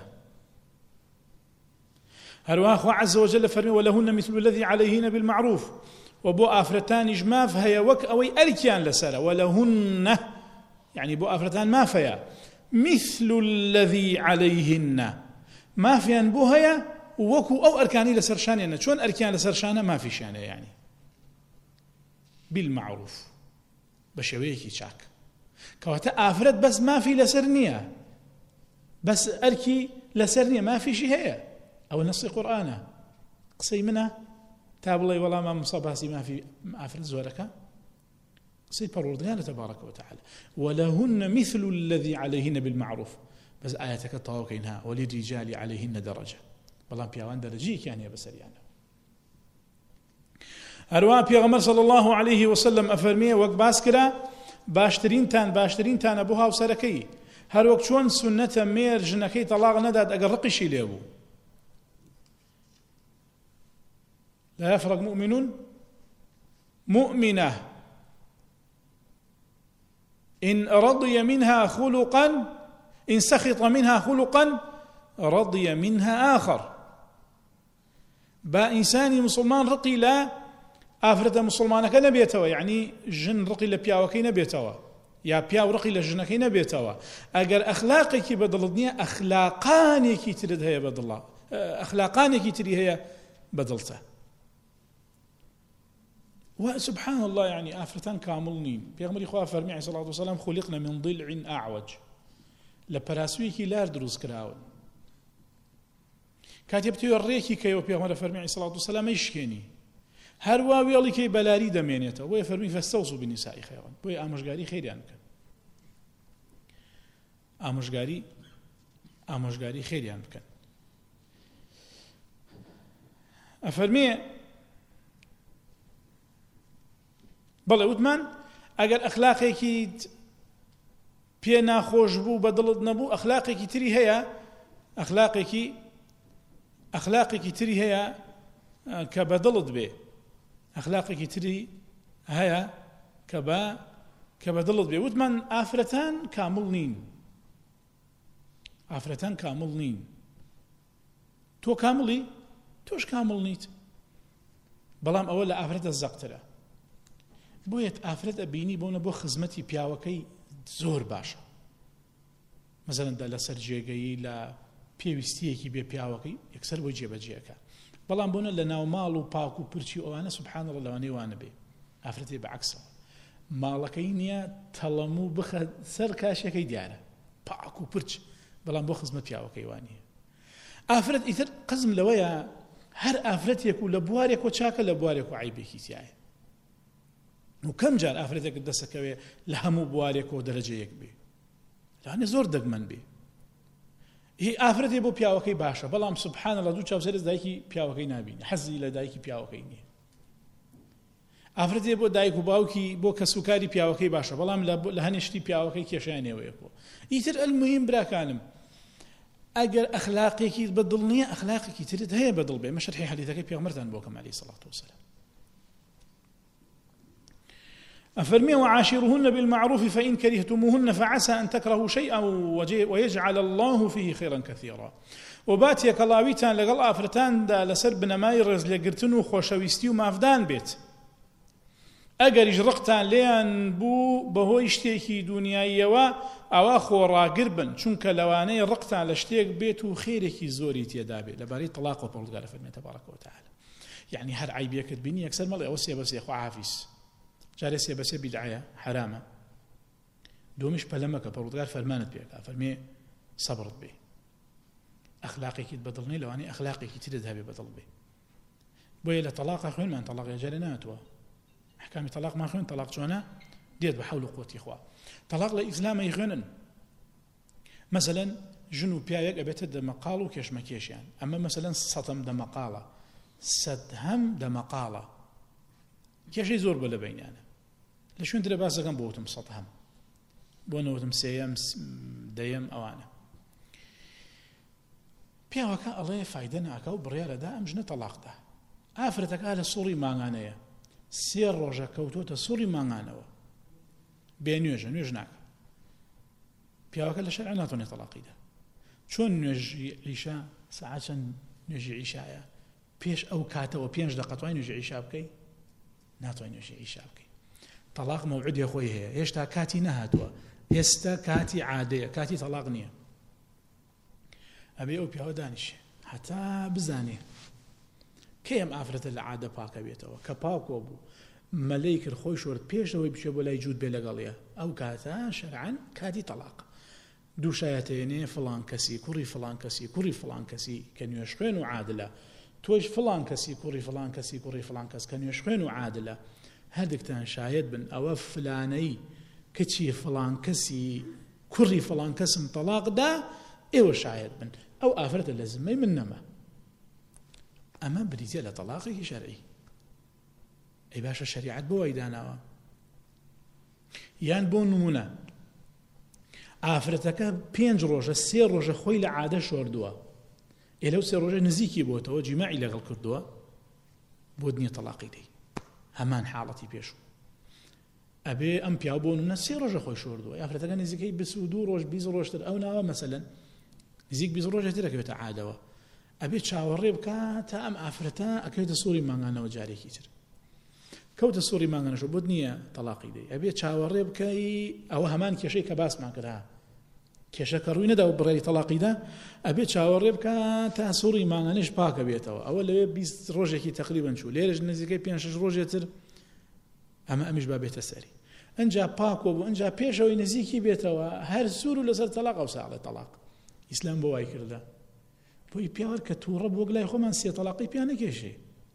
هرواه خوا عز وجل فرمي ولهن مثل الذي عليهن بالمعروف وبو آفرتان إجماف هيا وك أوي أركيان لسرة ولهن يعني بو آفرتان ما فيا مثل الذي عليهن ما فيان بو هيا وكو أو أركاني لسرشان يعني شون أركان لسرشانة ما في شانة يعني بالمعروف بشويكي شاك كواتا آفرت بس ما في لسرنية بس أركي لسرنية ما في شيء هي أو نص قرآنه قصي منها تاب الله والله ما مصاباسي ما في آفرت زورك قصي بردغان تبارك وتعالى ولهن مثل الذي عليهن بالمعروف بس آياتك طاوكينها وللرجال عليهن درجة والله بيوان درجيك يعني بس يعني أروى بيغمر صلى الله عليه وسلم أفرميه وقت باسكرا باشترين تان باشترين تان أبوها وسركي هر وقت شون سنة مير جنكي طلاق نداد أقر رقشي ليبو لا يفرق مؤمن مؤمنة إن رضي منها خلقا إن سخط منها خلقا رضي منها آخر با إنساني مسلمان رقي لا آفرة مسلمانك نبيتوا يعني جن رقي لبياوكي نبيتوا يا بياو رقي لجنكي نبيتوا أجر أخلاقك بدلدنيا أخلاقانك ترد هي بدل أخلاقانك تري هي بدلته وسبحان الله يعني آفرتان كاملين بيغمر إخوة فرمي عليه الصلاة والسلام خلقنا من ضلع أعوج لبراسويكي لار دروز كراون كاتبتو الريكي كيو بيغمر فرمي عليه الصلاة والسلام يشكيني هر واويلي كي بلاري دمينيته وي فرمي فاستوصوا بالنساء خيرا بوي آمشغاري خيري عنك آمشغاري آمشغاري خيري عنك أفرمي بەڵێ وتمان ئەگەر ئەخلاقێکی پێ ناخۆش بوو بەدڵت نەبوو ئەخلاقێکی تری هەیە ئەخلاقێکی ئەخلاقێکی تری هەیە کە بەدڵت بێ ئەخلاقێکی تری هەیە کە بە کە بەدڵت بێ وتمان ئافرەتان کامڵ نین ئافرەتان کامڵ نین تۆ کامڵی تۆش کامڵ نیت بەڵام ئەوە لە ئافرەتە زەقترە بۆیەت ئافرەت ئەبینی بۆنە بۆ خزمەتی پیاوەکەی زۆر باشە مەزەندا لەسەر جێگەیی لە پێویستیەکی بێ پیاوەکەی یەکسەر بۆی جێبەجێەکە بەڵام بۆنە لە ناو ماڵ و پاک و پرچی ئەوانە سوبحان الله لەوانەی وانە بێ ئافرەتێ بەعەکسەوە ماڵەکەی نییە تەڵەم و بخە سەر کاشەکەی دیارە پاک و پرچ بەڵام بۆ خزمەت پیاوەکەی وانیە ئافرەت ئیتر قزم لەوەیە هەر ئافرەتێک و لە بوارێک و چاکە لە بوارێک و عیبێکی تایە وكم جار ئافرەتێک دەسەکەوێ لە هەموو بوارێک و دەرەجەیەک بێ لەوانێ زۆر دەگمەن بێ هی ئافرەتێ بۆ پیاوەکەی باشە بەڵام سوبحان الله دوو چاوسەرز دایکی پیاوەکەی نابینی حەزی لە دایکی پیاوەکەی نییە ئافرەتێ بۆ دایک و باوکی بۆ کەسوکاری پیاوەکەی باشە بەڵام لە هەنێشتی پیاوەکەی کێشیانێوەیەکەوە ئیتر ئەلموهیم براکانم ئەگەر ئەخلاقێکی بەدڵ نییە ئەخلاقێکی ترت هەیە بەدڵ بێ مەشەرحی حەدیثەکەی پێغەمبەرتان بۆکەم عەلەیهی سەڵاتو وەسەلام أفرمي وعاشرهن بالمعروف فإن كرهتموهن فعسى أن تكرهوا شيئا ويجعل الله فيه خيرا كثيرا. وباتي كلاويتان لقل آفرتان دا لسر بنماي رز لقرتنو خوشويستي ومافدان بيت ئەگەریش ڕقتان لێیان بوو بەهۆی شتێکی دنیاییەوە ئەوە خۆڕاگر بن چونکە لەوانەیە ڕقتان لە شتێک بێت و خێرێکی زۆری تێدا بێت لەبارەی تەلاق و پەروەردگار فەرمێت تەبارەکە و تەعالە. یعنی هەر عیبێکت بینی یەکسەر مەڵێ ئەوە سێ بەسێ خوا حافیز، جارێ سێ بەسێ بیدعەیە حرامە، دومیش پەلەمەکە پەروەردگار فەرمانت پێکا فەرمێ سەبرت بێ، ئەخلاقێکیت بەدڵ نەی لەوانەیە ئەخلاقێکی ترت هەبێ بەدڵ بێ. بۆیە لە تەلاقا خوێنمان تەلاق جارێ ناتوە احكام طلاق ما خوين طلاق شونا ديت بحول قوتي اخوا. طلاق الاسلام يخونن مثلا جنو بيايك ابيت دم مقال وكيش ما كيش يعني، اما مثلا سطم دم مقاله سدهم دم مقاله كيش يزور بلا بين يعني ليش انت لباس كان بوتم سطهم بونوتم سيام ديم اوانه بياوك الله فايدنا اكو برياله دا امجنا طلاق ده افرتك على صوري مانغانيه سێ ڕۆژە کەوتۆتە سوڕی مانگانەوە بێ نوێژە نوێژ ناکە، پیاوەکە لە شەرع ناتوانێت تەلاقیدا. چۆن نوێژی عیشا سەعات چەند نوێژی عیشایە پێش ئەو کاتەوە پێنج دەقە توانای نوێژی عیشا بکەی؟ ناتوانای نوێژی عیشا بکەی. تەلاق مەوعودی خۆی هەیە، هێشتا کاتی نەهاتووە، ئێستا کاتی عادەیە، کاتی تەلاق نییە. ئەبێ ئەو پیاوە دانیشێ هەتا بزانێ کەم ئافرەتە لە عادە پاکە بێتەوە کە پاکۆ بوو مەلەی کرد خۆی شۆرد پێشەوەی بچێ بۆ لای جوود بێ لەگەڵیە، ئەو کاتە شەرعەن کاتی تەلاق. دوو شایەتێنێ فڵان کەسی کوڕی فڵان کەسی کوڕی فڵان کەسی کە نوێژ خوێن و عادلە، تۆش فڵان کەسی کوڕی فڵان کەسی کوڕی فڵان کەس کە نوێژ خوێن و عادلە، هەردێکتان شایەت بن ئەوە فلانەی کچی فڵان کەسی کوڕی فڵان کەسم تەلاقدا، ئێوە شایەت بن ئەو ئافرەتە لە زمەی من نەما. ئەمە بریتە لە تەلاقێکی شەرعی. ئەی باشە شەریعەت بۆ وای داناوە یان بۆ نمونە ئافرەتەکە پێنج ڕۆژە سێ ڕۆژە خۆی لە عادە شۆردووە، ئێ لەو سێ ڕۆژە نزیکی بۆتەوە جیماعی لەگەڵ کردووە، بۆ نییە تەلاقی دەی هەمان حاڵەتی پێشوو. ئەبێ ئەم پیاو بۆ نمونە سێ ڕۆژە خۆی شۆردووە، ئافرەتەکە نزیکەی بیست و دوو ڕۆژ بیست ڕۆژتر ئەو ناوە مەسەلەن نزیک بیست ڕۆژە ترەکەوێتە عادەوە، ئەبێ چاوەڕێ بکە تا ئەم ئافرەتە ئەکەوێتە سووری مانگانەوە جارێکی تر. کەوتە سووری مانگانەشە بۆ نییە تەلاقی دەی، ئەبێ چاوەڕێ بکەی ئەوە هەمان کێشەی کە باسمان کرا کێشە کە ڕووی نەدا و بڕێی تەلاقیدا، ئەبێ چاوەڕێ بکە تا سووری مانگانەش پاکە بێتەوە. ئەوە لەوێ بیست ڕۆژێکی تەقریبەن چوو، لێرەش نزیکەی پێنج شەش ڕۆژێتر ئەمە ئەمیش با بێتە سەری. ئەنجا پاکۆ بوو ئەنجا پێشەوەی نزیکی بێتەوە هەر سوور و لەسەر تەلاق ئەو ساڵێ تەلاق. ئیسلام بۆ وای کردە بۆی پیاوە کە تووڕە بۆ گلای خۆمان سێ تەلاقی پیان نەکێشێ،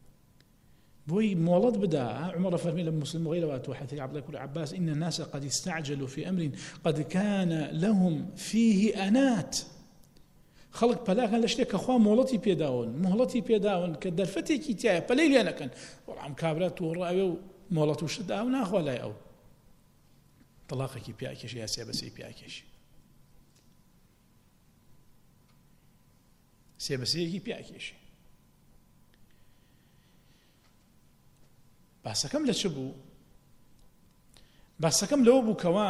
بۆی مۆڵەت بدا. عمر فەرمی لە مسلم وغيره وحديث عبد الله بن عباس إن الناس قد استعجلوا في أمر قد كان لهم فيه أنات. خەڵک پەلاکان لە شتێک کە خوا مۆڵەتی پێداون مۆڵەتی پێداون کە دەرفەتێکی تایە پەلەی لێ نەکەن، بەڵام کابرا تووڕە ئەوێ و مۆڵەت و شت دا و ناخوا لای ئەو تەلاقێکی پیاکێشی یا سێ بەسەی پیاکێشی سێ بەسەیەکی پیاکێشی. باسەکەم لە چ بوو؟ باسەکەم لەوە بوو کەوا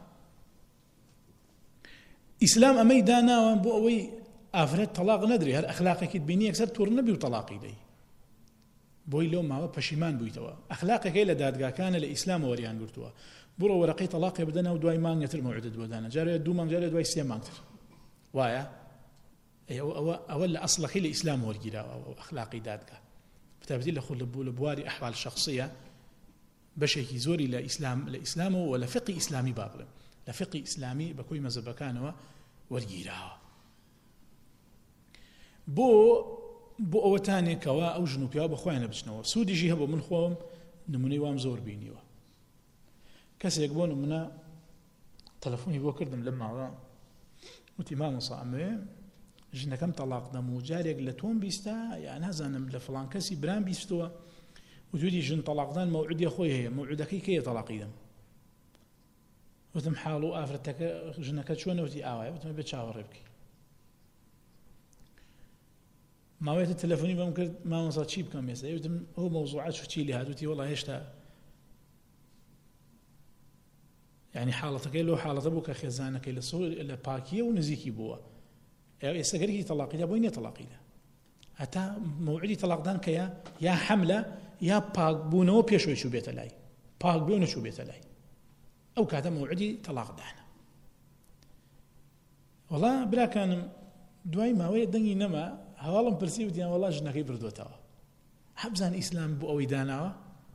ئیسلام ئەمەی داناوە بۆ ئەوەی ئافرەت تەلاق نەدرێ، هەر ئەخلاقێکیت بینی یەکسەر تووڕ نەبی و تەلاقی دەی، بۆی لەو ماوە پەشیمان بوویتەوە. ئەخلاقەکەی لە دادگاکانە لە ئیسلام وەریان گرتووە، بڕۆ وەرەقەی تەلاقی بدەنە و دوای مانگێتر مەوعودت بۆ دانا، جارێ دوو مانگ جارێ دوای سێ مانگتر، وایە؟ ئەوە لە ئەسڵەکەی لە ئیسلام وەرگیراوە ئەو ئەخلاقی دادگا. بتابەتی لە خۆ لە بواری ئەحوال شەخصیە بەشێکی زۆری لە ئیسلام لە ئیسلامەوە و لە فقی ئیسلامی با بڵێم لە فقی ئیسلامی بە کۆی مەزهبەکانەوە وەرگیراوە. بۆ بۆ ئەوەتانێکەوە ئەو ژن و پیاوە بەخۆیانە بچنەوە. سوودیژی هەبوو من خۆم نمونەی وام زۆر بینیوە. کەسێک بۆ نمونە تەلەفۆنی بۆ کردم لەم ماوە، وتی مامۆستا ئەمەوێ ژنەکەم تەلاق دەم و جارێک لە تۆم بیستە یا نازانم لە فڵان کەسی برام بیستووە، وجودی ژن تەلاقدان مەوعودی خۆی هەیە، مەوعودەکەی کەیە تەلاقی دەم؟ وتم حاڵ و ئافرەتەکە ژنەکە چۆنە؟ وتی ئاوایە. وتم بێ چاوەڕێ بکەی. ماوەیەتە تەلەفۆنی بەم کرد مامۆستا چی بکەم ئێستا؟ وتم ئەو مەوزوعات چی لێ هات؟ وتی وەڵا هێشتا يعني حاڵەتەکەی لەو حاڵەتە بوو کە خێزانەکەی لە سۆ لە پاکیە و نزیکی بووە ئێستا گەرێکی تەلاقیدا بۆی نییە تەلاقیدا هەتا موعدی تەلاقدان کە یا حەملە یا پاک بوونەوە پێشەوەی چوو بێتە لای پاک بێ و نەچوو بێتە لای ئەو کاتە موعدی تەلاقدانە وەڵا براکانم دوای ماوەیە دەنگی نەما هەواڵم پرسی وتیان وەڵا ژنەکەی بردوێتەوە حەبزان ئیسلام بۆ ئەوەی داناوە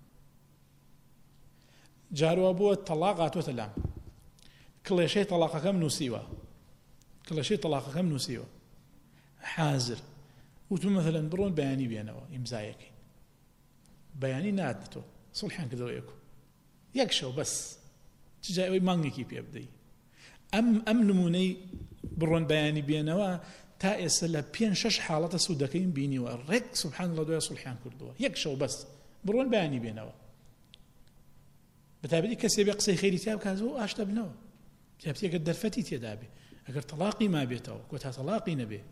جاروا بۆ تەلاق هاتوۆتە لام کڵێشەی تەلاقەکەم نووسیوە کڵێشەی تەلاقەکەم نووسیوە حازر وتم مثلا بڕۆن بەیانی بێنەوە ئیمزایەکەی بەیانی نادنەوە سڵحیان کردەوە یەکو یەک شەو بەس چ جای ئەوەی مانگێکی پێ بدەی ئەم ئەم نمونەی بڕۆن بەیانی بێنەوە تا ئێستا لە پێنج شەش حاڵەتە سوودەکەیم بینیوە ڕێک سوبحان الله دوای سڵحیان کردووە یەک شەو بەس بڕۆن بەیانی بێنەوە بەتابەتی کەسێ بێ قسەی خەیری تیا بکات و ئاشتا بنەوە کەپتی ئەگەر دەرفەتی تێدا بێ ئەگەر تەلاقی ما بێتەوە کۆتا تەلاقی نەبێ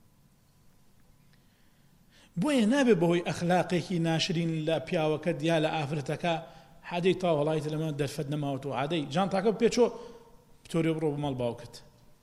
بۆیە نابێ بەهۆی ئەخلاقێکی ناشرین لە پیاوەکەت یا لە ئافرەتەکە حادەی تا وڵایت لەمە دەرفەت نەماوەتەوە عادەی جانتاکە پێچۆ بتۆرێ بڕۆ بە ماڵ باوکت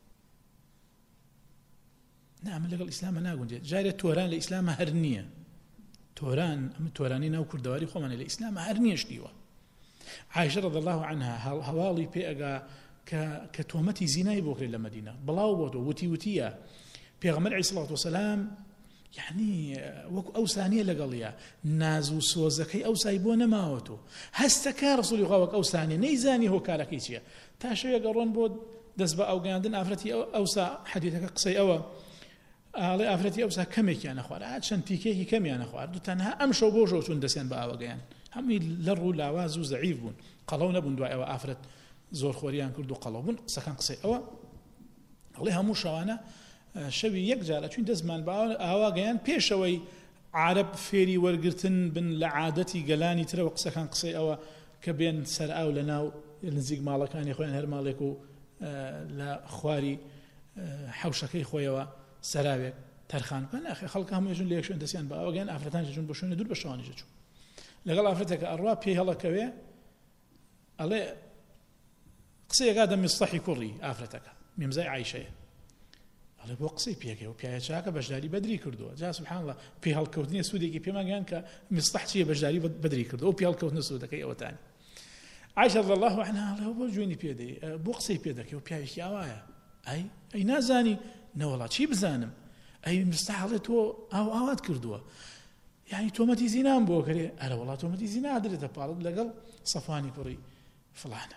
نامە لەگەڵ ئیسلامە ناگونجێت جارێت تۆران لە ئیسلامە هەر نییە تۆران ئەمە تۆرانی ناو کوردەواری خۆمانە لە ئیسلامە هەر نییە شتیوە عائشة رضي الله عنها هواڵی پێ ئەگا کە تۆمەتی زینای بۆ کرێت لە مەدینە بڵاو بۆتەوە وتی وتیە پێغەمبەر عەلەیهی سڵات وسەلام یعنی وەکو ئەو سانیە لەگەڵیە ناز و سۆزەکەی ئەو سای بۆ نەماوەتەوە هەستەکە ڕەسوولی خوا وەک ئەو سانیە نەیزانی هۆکارەکەی چییە تا شەوێ گەڕۆن بۆ دەست بە ئەوگەاندن ئافرەتی ئەوسا حەدیثەکە قسەی ئەوە ئاڵێ ئافرەتی ئەوسا کەمێکیان نەخوارد ئا چەند تیکێکی کەمیان نەخوارد و تەنها ئەم شەو بۆ ژەوت چوون دەستیان بە ئاوەگەیان هەمووی لەڕ و لاواز و زەعیف بوون قەڵەو نەبوون دوای ئەوە ئافرەت زۆر خۆریان کرد و قەڵەو بوون قسەکان قسەی ئەوە ئەڵێ هەموو شەوانە شەوی یەک جارە چوین دەستمان بە ئاواگەیان پێشەوەی عارەب فێری وەرگرتن بن لە عادەتی گەلانی ترەوە قسەکان قسەی ئەوە کە بێن سەر ئاو لە ناو نزیک ماڵەکانی خۆیان هەر ماڵێک و لە خواری حەوشەکەی خۆیەوە سەراوێک تەرخان بکەن ئەخێ خەڵک هەموو ژون لە یەک شوێن دەستیان بە ئاوەگەیان ئافرەتان ژون بۆ شوێنە دوور بە شەوانیشە چوو لەگەڵ ئافرەتێکە ئەڕوا پێی هەڵەکەوێ ئەڵێ قسەیەکا دە میستەحی کوڕی ئافرەتەکە میمزای عایشەیە ئەڵێ بۆ قسەی پێکەوە و پیاە چاکە بەشداری بەدری کردووە جا سوبحان الله پێی هەڵکەوتنی سوودێکی پێماگەیان کە میستەح چییە بەشداری بەدری کردووە و پێی هەڵکەوتنە سوودەکەی ئەوەتانی عایشە رضی الله عنها ئەڵێ بۆ جوێنی پێدەی بۆ قسەی پێدەکەی و پیاوێکی ئاوایە ئەی ئەی نازانی نەوەڵا چی بزانم ئەی میستەح ئەڵێ تۆ ئاو ئاوات کردووە یعنی تۆمەتی زینام بۆ کرێ ئەرە وڵات تۆمەتی زینا درێتە پاڵت لەگەڵ سەفوانی کوڕی فڵانە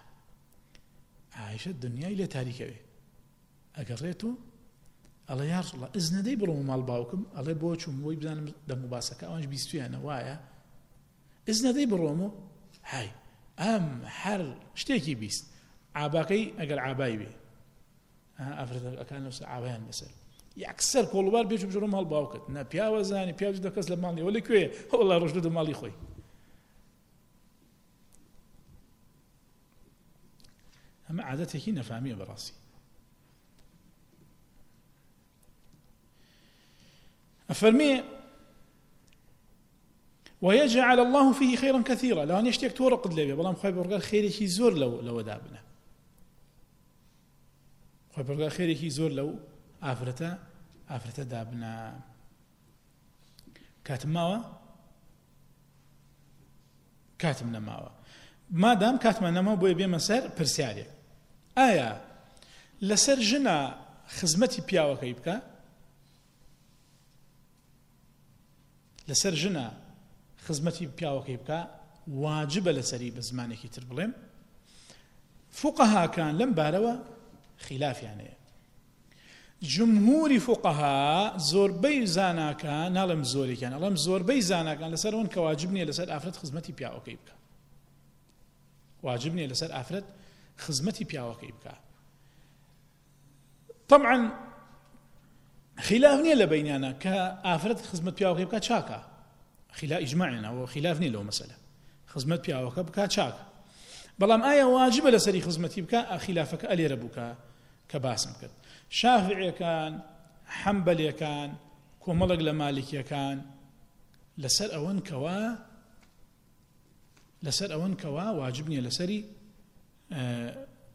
عایشە دنیای لێ تاریکەوێ ئەگەڕێت و ئەڵێ یا ڕەسوڵ الله ئزنەدەی بڕۆمە ماڵ باوکم ئەڵێ بۆ چووم بۆی بزانم دەموباسەکە ئەوانش بیستویانە وایە ئزنەدەی بڕۆمە های ئەم هەر شتێکی بیست عاباکەی ئەگەر عابای بێ ئافرەتەکان لەسەر عابایان لەسەر یەکسەر کۆڵوبار بێ بژڕۆ ماڵ باوکت نە پیاوە زانی پیاوی دەکەس لە ماڵی وەڵێ کوێ وەڵڵا ڕۆژ دە ماڵی خۆی ئەمە عادەتێکی نەفامیە بەڕاستی أفرمي ويجعل الله فيه خيرا كثيرا لو أن يشتيك تورق دلبي بلام خوي برقال خيري كي زور لو لو دابنا خوي برقال خيري كي زور لو آفرتا آفرتا دابنا كاتم ماوا كاتم نماوا ما دام كاتم نماوا بوي بيما سر برسياري آية لسر جنا خزمتي بياوا كيبكا لسر جنا خزمتي پیاوەکەی بکە واجبە لەسەری بە زمانێکی تر بڵێم فقهاکان لەم بارەوە خلافیانەیە جمهوری فقها زۆربەی زاناکان ناڵێم زۆرێکیان ئەڵێم زۆربەی زاناکان لەسەر ئەوەن کە واجب نییە لەسەر ئافرەت خزمەتی پیاوەکەی بکە واجب نییە لەسەر ئافرەت خزمەتی پیاوەکەی بکە طبعا خلاف نییە لە بینیانە کە ئافرەت خزمەت پیاوەکەی بکە چاکە خلاف ئیجماعنا و خلاف نییە لەو مەسەلە خزمەت پیاوەکە بکە چاکە بەڵام ئایا واجبە لەسەری خزمەتی بکە خلافەکە ئەلێرە بووکە کە باسم کرد شافعیەکان حەمبەلیەکان کۆمەڵێک لە مالیکیەکان لەسەر ئەوەن کەوا لەسەر ئەوەن کەوا واجب نییە لەسەری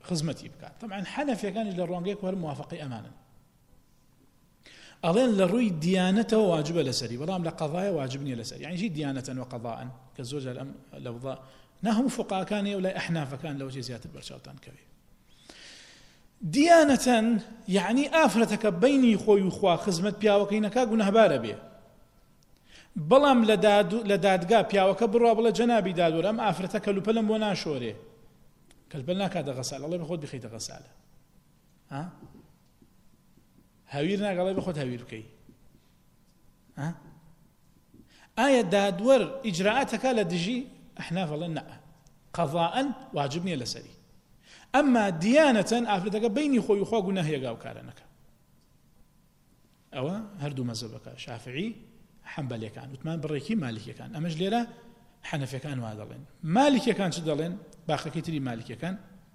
خزمەتی بکات. طبعا حەنەفیەکانی لە ڕوانگەیەک وەرە موافقی ئەمانن، ئەڵێن لە ڕووی دیانەتەوە واجبە لەسەری، بەڵام لە قەضایە واجب نییە لەسەری. یعنی دیانەتەن و قەضاءن کە زۆر جار ئەم لەوضا نەهەموو فقهاکانی و لای ئەحنافەکان لەوجێ زیاتر بەرچاوتان کەوێ. دیانەتەن یعنی ئافرەتەکە بینی خۆی و خوا خزمەت پیاوەکەی نەکا گونەهبارە بێ، بەڵام لە دادگا پیاوەکە بڕوا بڵێ جەنابی دادوەر ئەم ئافرەتە کەلوپەلم بۆ ناشۆرێ، کەلوپەل ناکاتە غەسالە، ئەڵێ بەخۆت بخەیتە غەسالە، هەویر ناگەڵێ بەخۆت هەویر بکەی. ئایا دادوەر ئیجراعاتەکە لە دژی؟ ئەحناف ئەڵێن نە، قەضاءن واجب نییە لەسەری. ئەمما دیانەتەن ئافرەتەکە بینی خۆی و خوا گوناه هەیەگا و کارە نەکە. ئەوە هەردوو مەزهبەکە شافعی حەنبەلیەکان وتمان بڕێکی مالیکیەکان، ئەمەش لێرە حەنەفیەکان وا دەڵێن. مالیکیەکان چ دەڵێن؟ باخەکەی تری مالیکیەکان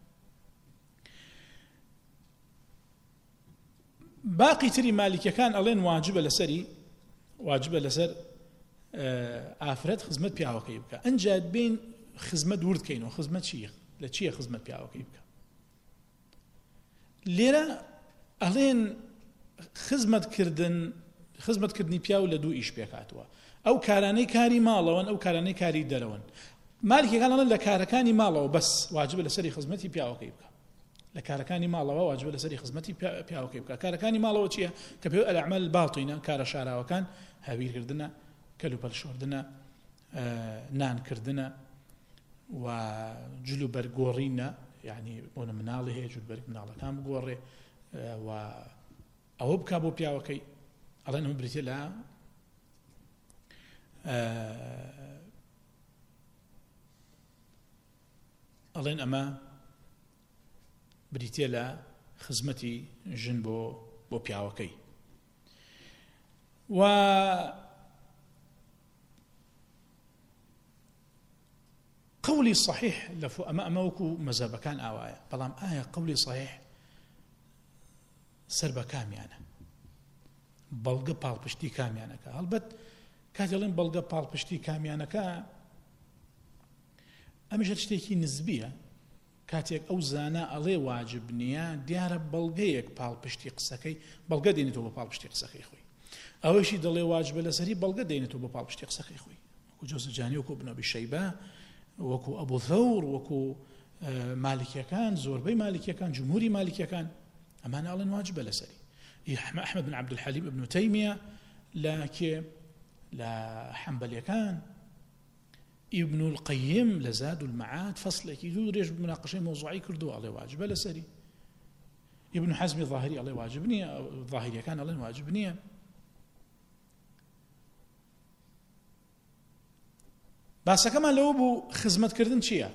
باقی تری مالیکیەکان ئەڵێن واجبە لەسەری، واجبە لەسەر ئافرەت خزمەت پیاوەکەی بکە. ئەنجا بین خزمەت وردکەینەوە، خزمەت چیە؟ لە چییە خزمەت پیاوەکەی بکە؟ لێرە ئەڵێن خزمەتکردن خزمەتکردنی پیاو لە دوو ئیش پێکاتوە، ئەو کارانەی کاری ماڵەوەن، ئەو کارانەی کاری دەرەوەن. مالیکیەکان ئەڵێن لە کارەکانی ماڵەوە بەس واجبە لەسەری خزمەتی پیاوەکەی بکە، لە کارەکانی ماڵەوە واجبە لەسەری خزمەتی پیاوەکەی بکە. کارەکانی ماڵەوە چییە؟ کە پێ ئەلعمەل باڵتینە، کارە شاراوەکان، هەویرکردنە، کەلوپەل شۆردنە، نانکردنە و جلو بەرگۆڕینە، یعنی بۆنە مناڵی هەیە جلو بەرگ مناڵەکان بگۆڕێ و ئەوە بکا بۆ پیاوەکەی. ئەڵێن ئەمە بریتێ لە ئەڵێن ئەمە بریتێ لە خزمەتی ژن بۆ بۆ پیاوەکەی. و قولي صحيح لفو أما أموكو مذهبكان آوايا، بلام آية قولي صحيح سربا كاميانا بلغة بالبشتي كاميانا كا هلبت كاتلين بلغة بالبشتي كاميانا كا أمش هتشتكي نسبية كاتيك أو زانا ألي واجب نيا ديارة بلغيك بالبشتي قسكي بلغة دينتو بالبشتي قسكي خوي أوشي دلي واجب لسري بلغة دينتو بالبشتي قسكي خوي وجوز الجاني وكو ابن أبي الشيبة وكو أبو ثور وكو مالكيكان زوربي مالكيكان جمهوري مالكيكان أمانة ألين واجب لسري. أحمد بن عبد الحليم ابن تيمية لكن لا حنبليكان، ابن القيم لزاد المعاد فصل كيدو ريش بمناقشة موضوعي كردو عليه واجب لسري. ابن حزم الظاهري عليه واجبني، الظاهري كان عليه واجبني. بس كمان لو بو خدمت كردن چییە؟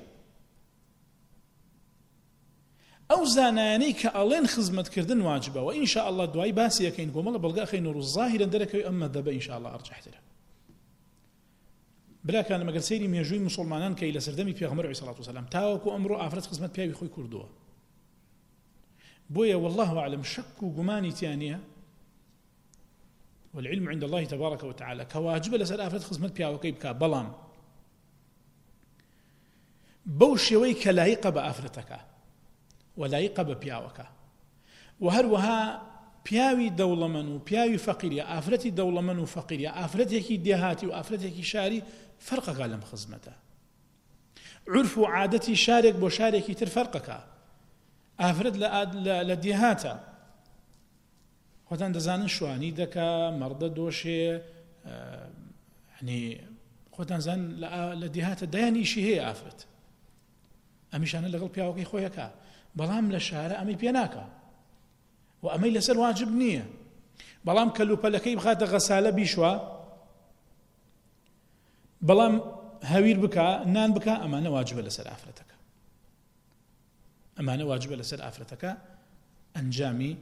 ئەو زانایانەی کە ئەڵێن خزمەتکردن واجبە و ئین شاء الله دوای باسی یەکەین کۆمەڵە بەڵگا خەین و ظاهرا دەرەکەوی ئەم مەذهبە ئین شاء الله ئەرجەحترە. براکانم ئەگەر سەیری مێژووی موسڵمانان کەی لە سەردەمی پێغەمبەر عەلەیهی سەڵات وسەلام تاوەکو ئەمڕۆ ئافرەت خزمەت پیاوی خۆی کوردووە، بۆیە والله أعلم شك و گومانی تیان نییە، والعلم عند الله تبارك وتعالى کە واجبە لەسەر ئافرەت خزمەت پیاوەکەی بکا، بەڵام بەو شێوەی کە لایقە بە ئافرەتەکە و لایقە بە پیاوەکە، و هەروەها پیاوی دەوڵەمەند و پیاوی فەقیریە، ئافرەتی دەوڵەمەند و فەقیریە، ئافرەتێکی دێهاتی و ئافرەتێکی شاری فەرقەکە لەم خزمەتە. عورف و عادەتی شارێک بۆ شارێکی تر فەرقەکە. ئافرەت لە دێهاتە خۆتان دەزانن شوانی دەکا، مەڕدە دۆشێ، ینی خۆتان زان لە دێهاتە دایان ئیشی هەیە ئافرەت، ئەمیشانە لەگەڵ پیاوەکەی خۆیەکە، بەڵام لە شارە ئەمەی پێ ناکە و ئەمەی لەسەر واجب نییە. بەڵام کەلوپەلەکەی بخاتە غەسالە بیشوە، بەڵام هەویر بکە، نان بکە، ئەمانە واجبە لەسەر ئافرەتەکە، ئەمانە واجبە لەسەر ئافرەتەکە ئەنجامی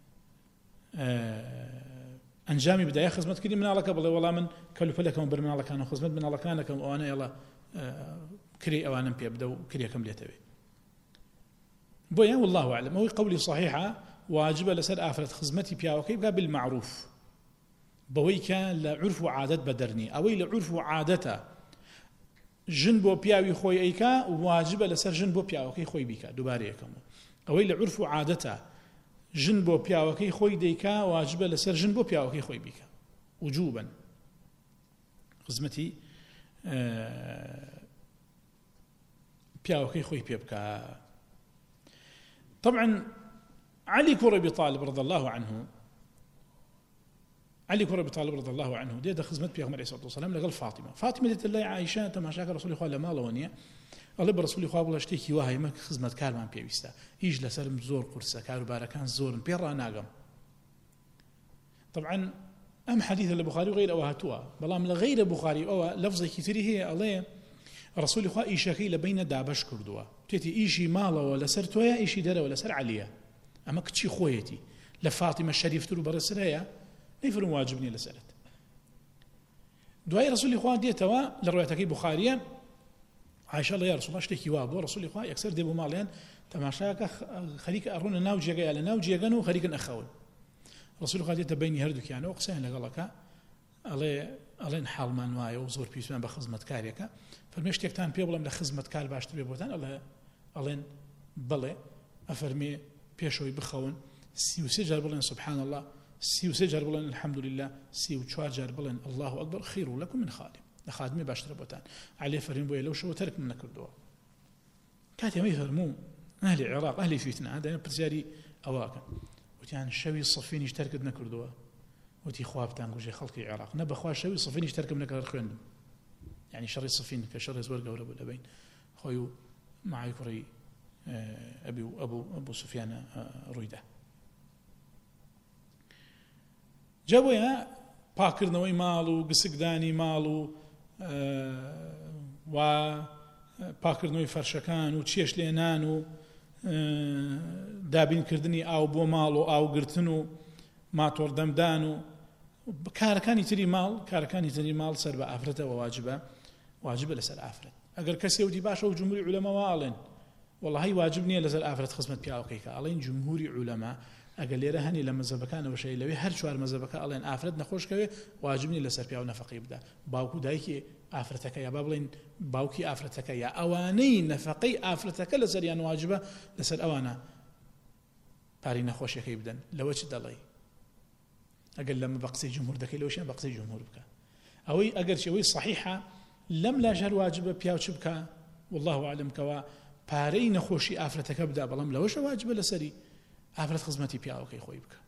ئەنجامی بدایە خزمەتکردنی مناڵەکە بڵێ وەڵام من کەلوپەلەکەم بەر مناڵەکان و خزمەت مناڵەکانەکەم ئەوانە ئێڵە كري أوانم بيبدأ كري كم ليتبي بويا والله أعلم. هو قولي صحيحة واجب لسر آفرة خدمتي بياوكي يبقى بالمعروف بوي كان لعرف وعادة بدرني أوي لعرف وعادته جنبو بياوي خوي أيكا واجب لسر جنبو بياوكي خوي بيكا دوباريكم ئەوەی لە عورف و عادەتە ژن بۆ پیاوەکەی خۆی دەیکا واجبە لەسەر ژن بۆ پیاوەکەی خۆی بیکە وجوبا خزمەتی پیاوەکەی خۆی پێ بکە. طبعا علي كرة أبي طالب رضي الله عنه علي كرة أبي طالب رضي الله عنه دي خزمت بيغمر عليه الصلاة والسلام لقال فاطمة فاطمة ديت الله عائشة تماشاك رسول الله لما لونيا الله برسول الله والله اشتكي وهاي ما خزمت كارمان بيويستا يج لسرم زور قرصة كارو باركان زور بيرا ناقم. طبعا أم حديث البخاري وغير أو هاتوا بلام لغير البخاري أو لفظة كثير هي الله رسول الله إيشاكي لبين دابش كردوا تيتي إيشي مالا ولا سر تويا إيشي دارا ولا سر عليا أما كتشي خويتي لفاطمة الشريف ترو برسرها نيفرم واجبني لسرت دعاء رسول الله ديتوا لروايتك بخارية عائشة الله يا رسول الله اشتكي وابو رسول الله يكسر ديبو ماليان تماشاك خليك أرونا ناوجي على ناوجي جنو خليك أخون رسول الله ديت بيني هردك يعني وقسين لقالك الله الله حال ما نوايا وزور بيسمان بخدمة كاريكا فالمشتك تان بيبلا من خدمة كار باشت بيبوتان الله الله بلى أفرمي بيشوي بخون سيو سجر بلن سبحان الله سيو سجر بلن الحمد لله سيو تشارجر بلن الله أكبر خير لكم من خادم لخادمي باشتر بوتان عليه فرمي بويا لو شو ترك من كردوا كاتي ما يفرمون أهل العراق أهل فتنة هذا برزاري أواكا وتيان شوي الصفين يشترك بنا كردوا وتي خواب تانجوجي خلق العراق نبى خواب شوي الصفين يشترك بنا كردوا يعني شر الصفين كشر زور جورا ولا بين خويو معي كري أبي أبو أبو سفيان رويدة جابويا باكرنوي مالو قسقداني مالو و باكرنوي فرشكان وتشيش لينانو دابين كردني أو بو مالو أو قرتنو ماتور دمدانو كاركاني تري مال كاركاني تري مال سر بأفرته وواجبه واجبه لسر أفرت أجر كسي ودي باشا وجمهور علماء والين والله هي واجبني لسر أفرت خصمة بياوكيكا ألين جمهور علماء أقل لي رهني لما زبكان وشيء لوي هر شوار مزبكا ألين أفرت نخوش كوي واجبني لسر بياو نفقي بدا باوكو دايكي أفرتك يا بابلين باوكي أفرتك يا أواني نفقي أفرتك لسر يعني واجبه لسر أوانا باري نخوش يكي بدن لو وجه دلي أقل لما بقصي جمهور دكي لوشين بقصي جمهور بك أوي أقل شوي صحيحة لم لا جهر واجبه بياوش بك والله أعلم كوا باري نخوشي أفرتك بدا بلام لوش واجبه لسري أفرت خزمتي بياوكي خوي بك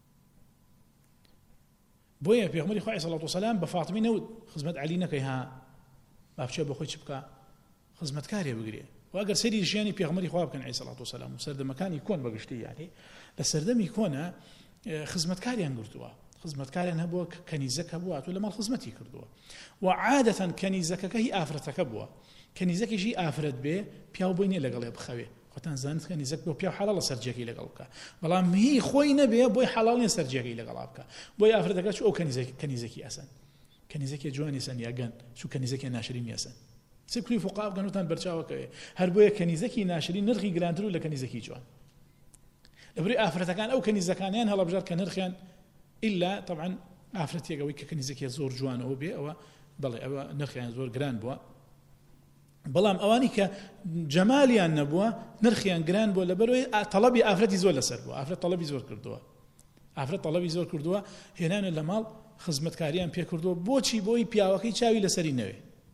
بويا بيغمري خوي صلى الله عليه وسلم بفاطمة نود خزمت علينا كيها بابشي بخوي بك خزمت كاريا بقريه وأقر سيدي الشياني بيغمري خواب كان عليه الصلاة والسلام وسرد مكان يكون بقشتي يعني لسردم يكون خزمت كاريان قرتوا خزمت كاريان هبوا كنيزك هبوا ولا ما خزمتي كردوا وعادة كنيزك كهي آفرتك هبوا كنيزك شيء آفرت به بياو بيني لقلب بخوي وتن زانت كنيزك بو بياو حلال سرجكي لقلبك والله هي خوي نبي بوي حلال سرجكي لقلبك بوي آفرتك شو أو كنيزك كنيزكي أسن كنيزك جواني سن يجن شو كنيزك ناشرين يسن سبكري فقاء كانوا تان برشاوك هربويا كنيزكي ناشرين نرخي جراندرو لكنيزكي جوان لبري آفرتكان أو كنيزكانيان هلا بجار كنرخيان إلا طبعا آفرت يجوي كنيزكي زور جوان أو بي أو بلى أو نرخيان زور جران بوا بلام أواني كجماليان نبوا نرخيان جران بوا لبروي طلبي آفرتي زور لسر بوا آفرت طلبي زور كردوا آفرت طلبي زور كردوا هنا لمال خدمت كاريان بيا كردوا بوشي بوي بياوكي شاوي لسري نوي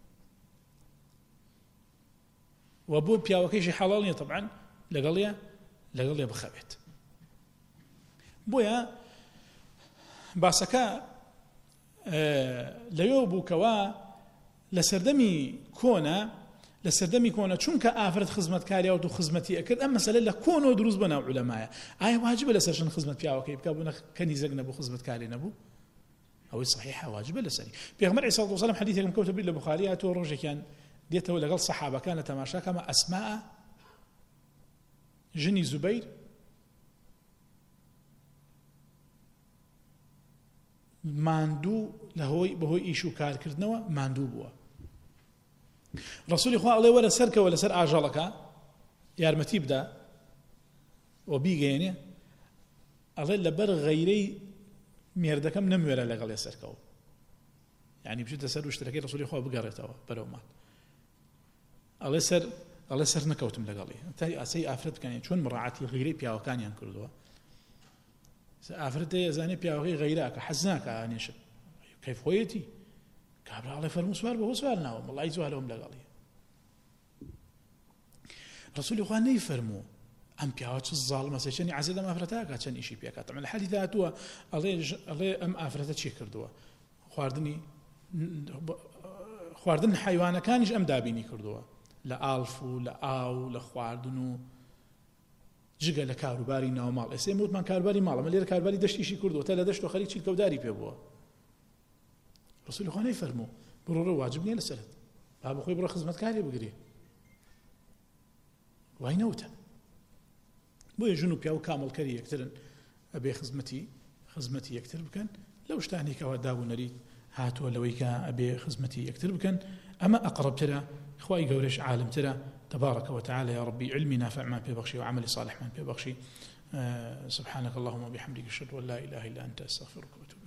وابو بياوكي شي حلالني طبعا لقليا لقليا بخبت بويا باسكا أه ليو بوكوا لسردمي كونا لسردمي كونا چونك آفرت خدمت كاريا ودو خدمتي أكد أما مسألة لكونو دروز بنا علماء آية واجبة لسرشن خدمت بياوكي بكابونا كنيزق نبو خدمت كاري نبو أو صحيحة واجبة لسري بيغمر عليه الصلاة والسلام حديث يكم كوتب للبخاري أتو روجي كان ديته لقل صحابة كانت تماشا كما أسماء جني زبير ماندو لهوي بهوي إيشو كار كردنوا ماندو بوا رسول الله الله ولا سرك ولا سر أجلك يارمتي بدا وبيجيني الله لبر غيري ميردكم نمولا لقل يسركوا يعني بجد سر واشتركي رسول الله بقريته بلو مات الله سر ئەڵێ سەر نەکەوتم لەگەڵی تا ئاسەی ئافرەت بکەن چۆن مڕاعەتی غیرەی پیاوەکانیان کردووە ئافرەتە ئەزانێ پیاوەکەی غەیراکە حەز ناکە ئانێشت کەیف خۆیەتی کابراڵێ فەرموو سوار بەهۆ سوار ناوە وەڵی زوالەوەم لەگەڵی ڕسوولی خوا نەیفەرموو ئەم پیاوە چ زاڵمە سەیچەنی عەزیز ئەم ئافرەتاکە چەند ئیشی پێکات ئەمە لە حەدیث هاتووە ئەڵێ ئەم ئافرەتە چی کردووە خواردنی خواردن حیوانەکانیش ئەم دابینی کردووە لە ئاڵف و لە ئاو لە خواردن و جگە لە کاروباری ناوماڵ ئێسێ وتمان کاروباری ماڵە مە لێرە کاروباری دەشتیشی کردووە تا لە دەشت و خەریک چیلکەوتداری پێ بووە ڕسوولی خوا نەیفەرموو بڕۆ ڕۆ واجب نییە لەسەرت با بەخۆی بڕۆ خزمەتکارێ بگرێ وای نەوتە بۆیە ژن و پیا و کامەڵکەری یەکترن ئەبێ خزمەتی خزمەتی یەکتر بکەن لەو شتانێکەوە دابوونەری هاتووە لەوەی کە ئەبێ خزمەتی یەکتر بکەن ئەمە ئەقربترە خوای گەورەش عالمترە تبارك وتعالى يا ربي علمي نافع ما ببخشي وعملي صالح ما ببخشي سبحانك اللهم وبحمدك اشهد ان لا اله الا انت استغفرك واتوب